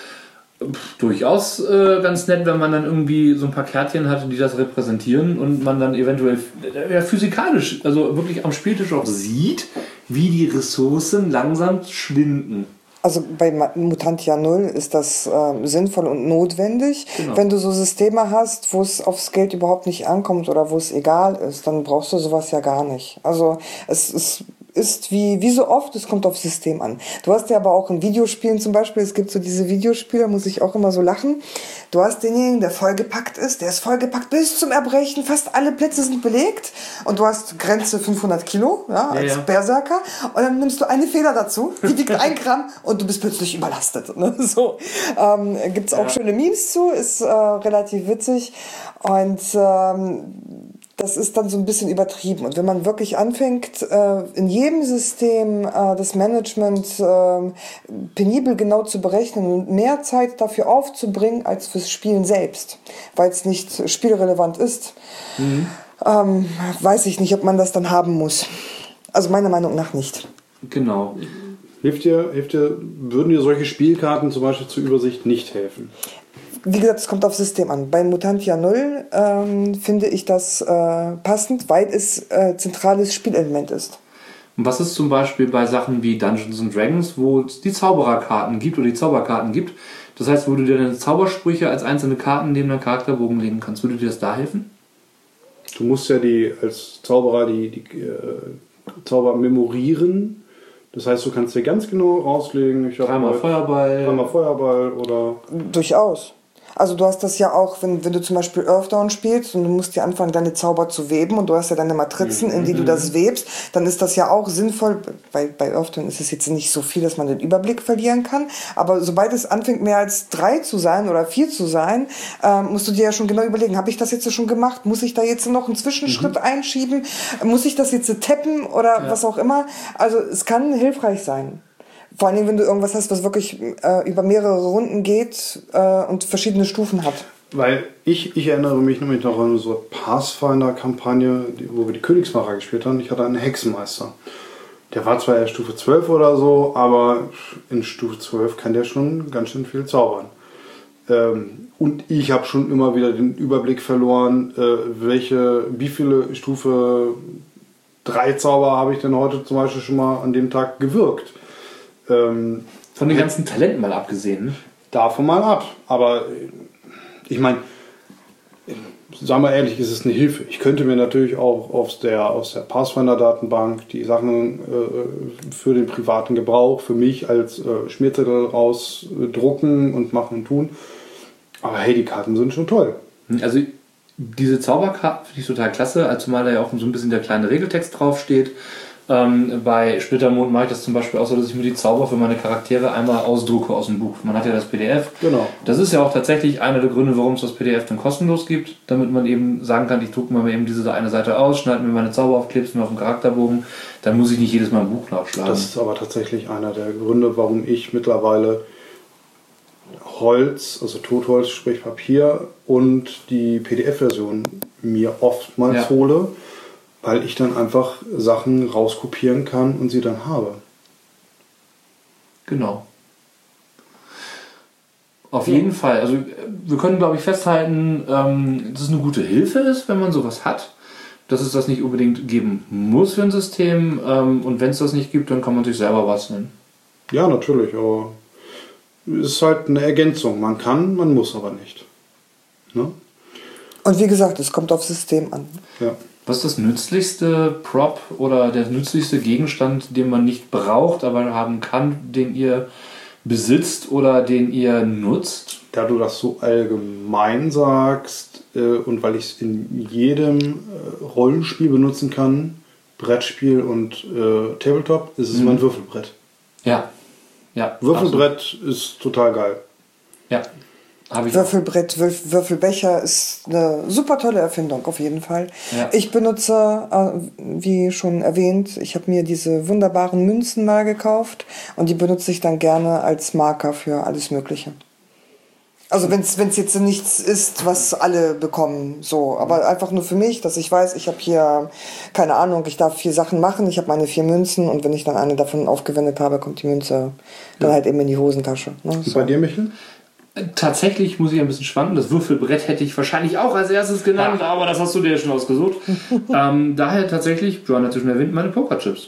durchaus ganz nett, wenn man dann irgendwie so ein paar Kärtchen hat, die das repräsentieren und man dann eventuell physikalisch, also wirklich am Spieltisch auch sieht, wie die Ressourcen langsam schwinden. Also bei Mutantia 0 ist das sinnvoll und notwendig. Genau. Wenn du so Systeme hast, wo es aufs Geld überhaupt nicht ankommt oder wo es egal ist, dann brauchst du sowas ja gar nicht. Also es ist wie so oft, es kommt aufs System an. Du hast ja aber auch in Videospielen zum Beispiel, es gibt so diese Videospiele, muss ich auch immer so lachen. Du hast denjenigen, der vollgepackt ist, der ist vollgepackt bis zum Erbrechen, fast alle Plätze sind belegt und du hast Grenze 500 Kilo, als Berserker, und dann nimmst du eine Feder dazu, die wiegt 1 Gramm und du bist plötzlich überlastet. Ne? So gibt's auch schöne Memes zu, ist relativ witzig und das ist dann so ein bisschen übertrieben. Und wenn man wirklich anfängt, in jedem System das Management penibel genau zu berechnen und mehr Zeit dafür aufzubringen als fürs Spielen selbst, weil es nicht spielrelevant ist, weiß ich nicht, ob man das dann haben muss. Also meiner Meinung nach nicht. Genau. Würden dir solche Spielkarten zum Beispiel zur Übersicht nicht helfen? Wie gesagt, es kommt aufs System an. Bei Mutantia 0 finde ich das passend, weil es zentrales Spielelement ist. Und was ist zum Beispiel bei Sachen wie Dungeons & Dragons, wo es die Zaubererkarten gibt oder die Zauberkarten gibt? Das heißt, wo du dir deine Zaubersprüche als einzelne Karten neben deinem Charakterbogen legen kannst. Würde dir das da helfen? Du musst ja als Zauberer die Zauber memorieren. Das heißt, du kannst dir ganz genau rauslegen. Dreimal Feuerball oder... Durchaus. Also du hast das ja auch, wenn du zum Beispiel Earthdawn spielst und du musst dir anfangen, deine Zauber zu weben und du hast ja deine Matrizen, in die du das webst, dann ist das ja auch sinnvoll. Bei Earthdawn ist es jetzt nicht so viel, dass man den Überblick verlieren kann, aber sobald es anfängt, mehr als 3 zu sein oder 4 zu sein, musst du dir ja schon genau überlegen, habe ich das jetzt schon gemacht? Muss ich da jetzt noch einen Zwischenschritt einschieben? Muss ich das jetzt tappen oder was auch immer? Also es kann hilfreich sein. Vor allem, wenn du irgendwas hast, was wirklich über mehrere Runden geht und verschiedene Stufen hat. Weil ich erinnere mich nämlich noch an so eine Pathfinder-Kampagne, wo wir die Königsmacher gespielt haben. Ich hatte einen Hexenmeister. Der war zwar erst Stufe 12 oder so, aber in Stufe 12 kann der schon ganz schön viel zaubern. Und ich habe schon immer wieder den Überblick verloren, wie viele Stufe 3 Zauber habe ich denn heute zum Beispiel schon mal an dem Tag gewirkt. Von den ganzen Talenten mal abgesehen. Ne? Davon mal ab. Aber ich meine, sagen wir ehrlich, ist es eine Hilfe. Ich könnte mir natürlich auch aus der Pathfinder-Datenbank die Sachen für den privaten Gebrauch, für mich als Schmierzettel rausdrucken und machen und tun. Aber hey, die Karten sind schon toll. Also diese Zauberkarten finde ich total klasse, als zumal da ja auch so ein bisschen der kleine Regeltext draufsteht. Bei Splittermond mache ich das zum Beispiel auch so, dass ich mir die Zauber für meine Charaktere einmal ausdrucke aus dem Buch. Man hat ja das PDF. Genau. Das ist ja auch tatsächlich einer der Gründe, warum es das PDF dann kostenlos gibt, damit man eben sagen kann, ich drucke mir eben diese eine Seite aus, schneide mir meine Zauber auf, klebe es mir auf den Charakterbogen, dann muss ich nicht jedes Mal ein Buch nachschlagen. Das ist aber tatsächlich einer der Gründe, warum ich mittlerweile Holz, also Totholz, sprich Papier und die PDF-Version mir oftmals hole, weil ich dann einfach Sachen rauskopieren kann und sie dann habe. Genau. Auf jeden Fall. Also wir können, glaube ich, festhalten, dass es eine gute Hilfe ist, wenn man sowas hat. Dass es das nicht unbedingt geben muss für ein System. Und wenn es das nicht gibt, dann kann man sich selber basteln. Ja, natürlich. Aber es ist halt eine Ergänzung. Man kann, man muss aber nicht. Ne? Und wie gesagt, es kommt aufs System an. Ja. Was ist das nützlichste Prop oder der nützlichste Gegenstand, den man nicht braucht, aber haben kann, den ihr besitzt oder den ihr nutzt? Da du das so allgemein sagst und weil ich es in jedem Rollenspiel benutzen kann, Brettspiel und Tabletop, ist es mein Würfelbrett. Ja. Würfelbrett ist total geil. Ja. Habe ich Würfelbrett, Würfelbecher ist eine super tolle Erfindung, auf jeden Fall. Ja. Ich benutze, wie schon erwähnt, ich habe mir diese wunderbaren Münzen mal gekauft und die benutze ich dann gerne als Marker für alles Mögliche. Also wenn es jetzt nichts ist, was alle bekommen, so, aber einfach nur für mich, dass ich weiß, ich habe hier, keine Ahnung, ich darf 4 Sachen machen, ich habe meine 4 Münzen und wenn ich dann eine davon aufgewendet habe, kommt die Münze dann halt eben in die Hosentasche. Ne? Und bei dir, Michel? Tatsächlich muss ich ein bisschen schwanken. Das Würfelbrett hätte ich wahrscheinlich auch als erstes genannt, aber das hast du dir schon ausgesucht. Daher tatsächlich, Johann hat ja schon erwähnt, meine Pokerchips.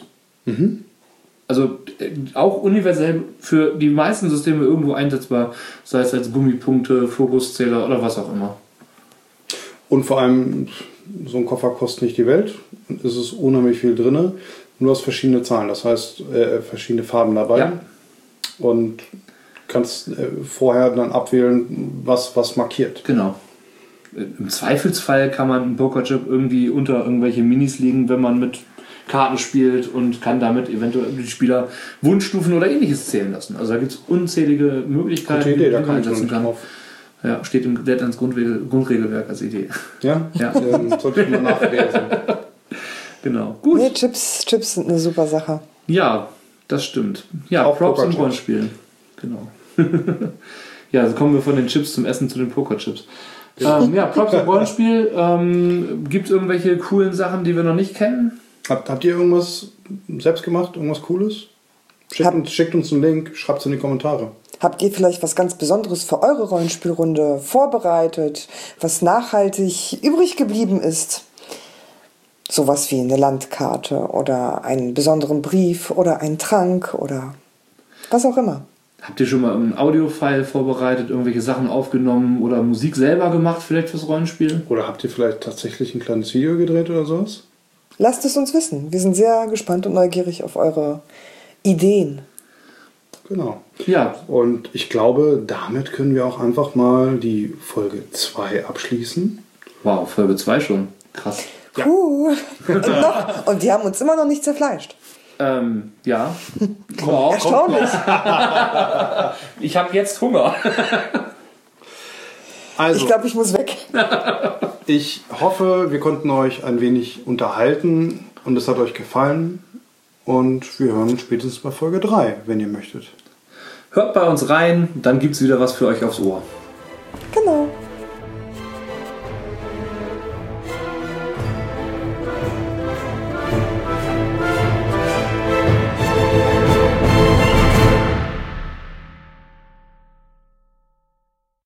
Also auch universell für die meisten Systeme irgendwo einsetzbar, sei es als Gummipunkte, Fokuszähler oder was auch immer. Und vor allem, so ein Koffer kostet nicht die Welt. Und es ist unheimlich viel drin. Und du hast verschiedene Zahlen, das heißt verschiedene Farben dabei. Ja. Und kannst vorher dann abwählen, was markiert. Genau. Im Zweifelsfall kann man einen Pokerchip irgendwie unter irgendwelche Minis legen, wenn man mit Karten spielt und kann damit eventuell die Spieler Wunschstufen oder ähnliches zählen lassen. Also da gibt es unzählige Möglichkeiten, Gute Idee, da die man kann ich einsetzen noch kann. drauf. Ja, steht im Deadlands Grundregelwerk als Idee. Ja? Ja. Sollte ich mal nachlesen. Genau. Gut. Nee, Chips sind eine super Sache. Ja, das stimmt. Ja, Auch Props und Pokerchips. Rollenspielen. Genau. Ja, also kommen wir von den Chips zum Essen zu den Pokerchips. Ja, Props und Rollenspiel. Gibt es irgendwelche coolen Sachen, die wir noch nicht kennen? Habt ihr irgendwas selbst gemacht? Irgendwas Cooles? Schickt uns einen Link, schreibt es in die Kommentare. Habt ihr vielleicht was ganz Besonderes für eure Rollenspielrunde vorbereitet, was nachhaltig übrig geblieben ist? Sowas wie eine Landkarte oder einen besonderen Brief oder einen Trank oder was auch immer. Habt ihr schon mal einen Audio-File vorbereitet, irgendwelche Sachen aufgenommen oder Musik selber gemacht, vielleicht fürs Rollenspiel? Oder habt ihr vielleicht tatsächlich ein kleines Video gedreht oder sowas? Lasst es uns wissen. Wir sind sehr gespannt und neugierig auf eure Ideen. Genau. Ja, Und ich glaube, damit können wir auch einfach mal die Folge 2 abschließen. wow, Folge 2 schon. Krass. Ja. Und die haben uns immer noch nicht zerfleischt. Ja. Wow, Erstaunlich. ich habe jetzt Hunger. Also, Ich glaube, ich muss weg. ich hoffe, wir konnten euch ein wenig unterhalten und es hat euch gefallen. Und wir hören uns spätestens bei Folge 3, wenn ihr möchtet. Hört bei uns rein, dann gibt's wieder was für euch aufs Ohr. Genau.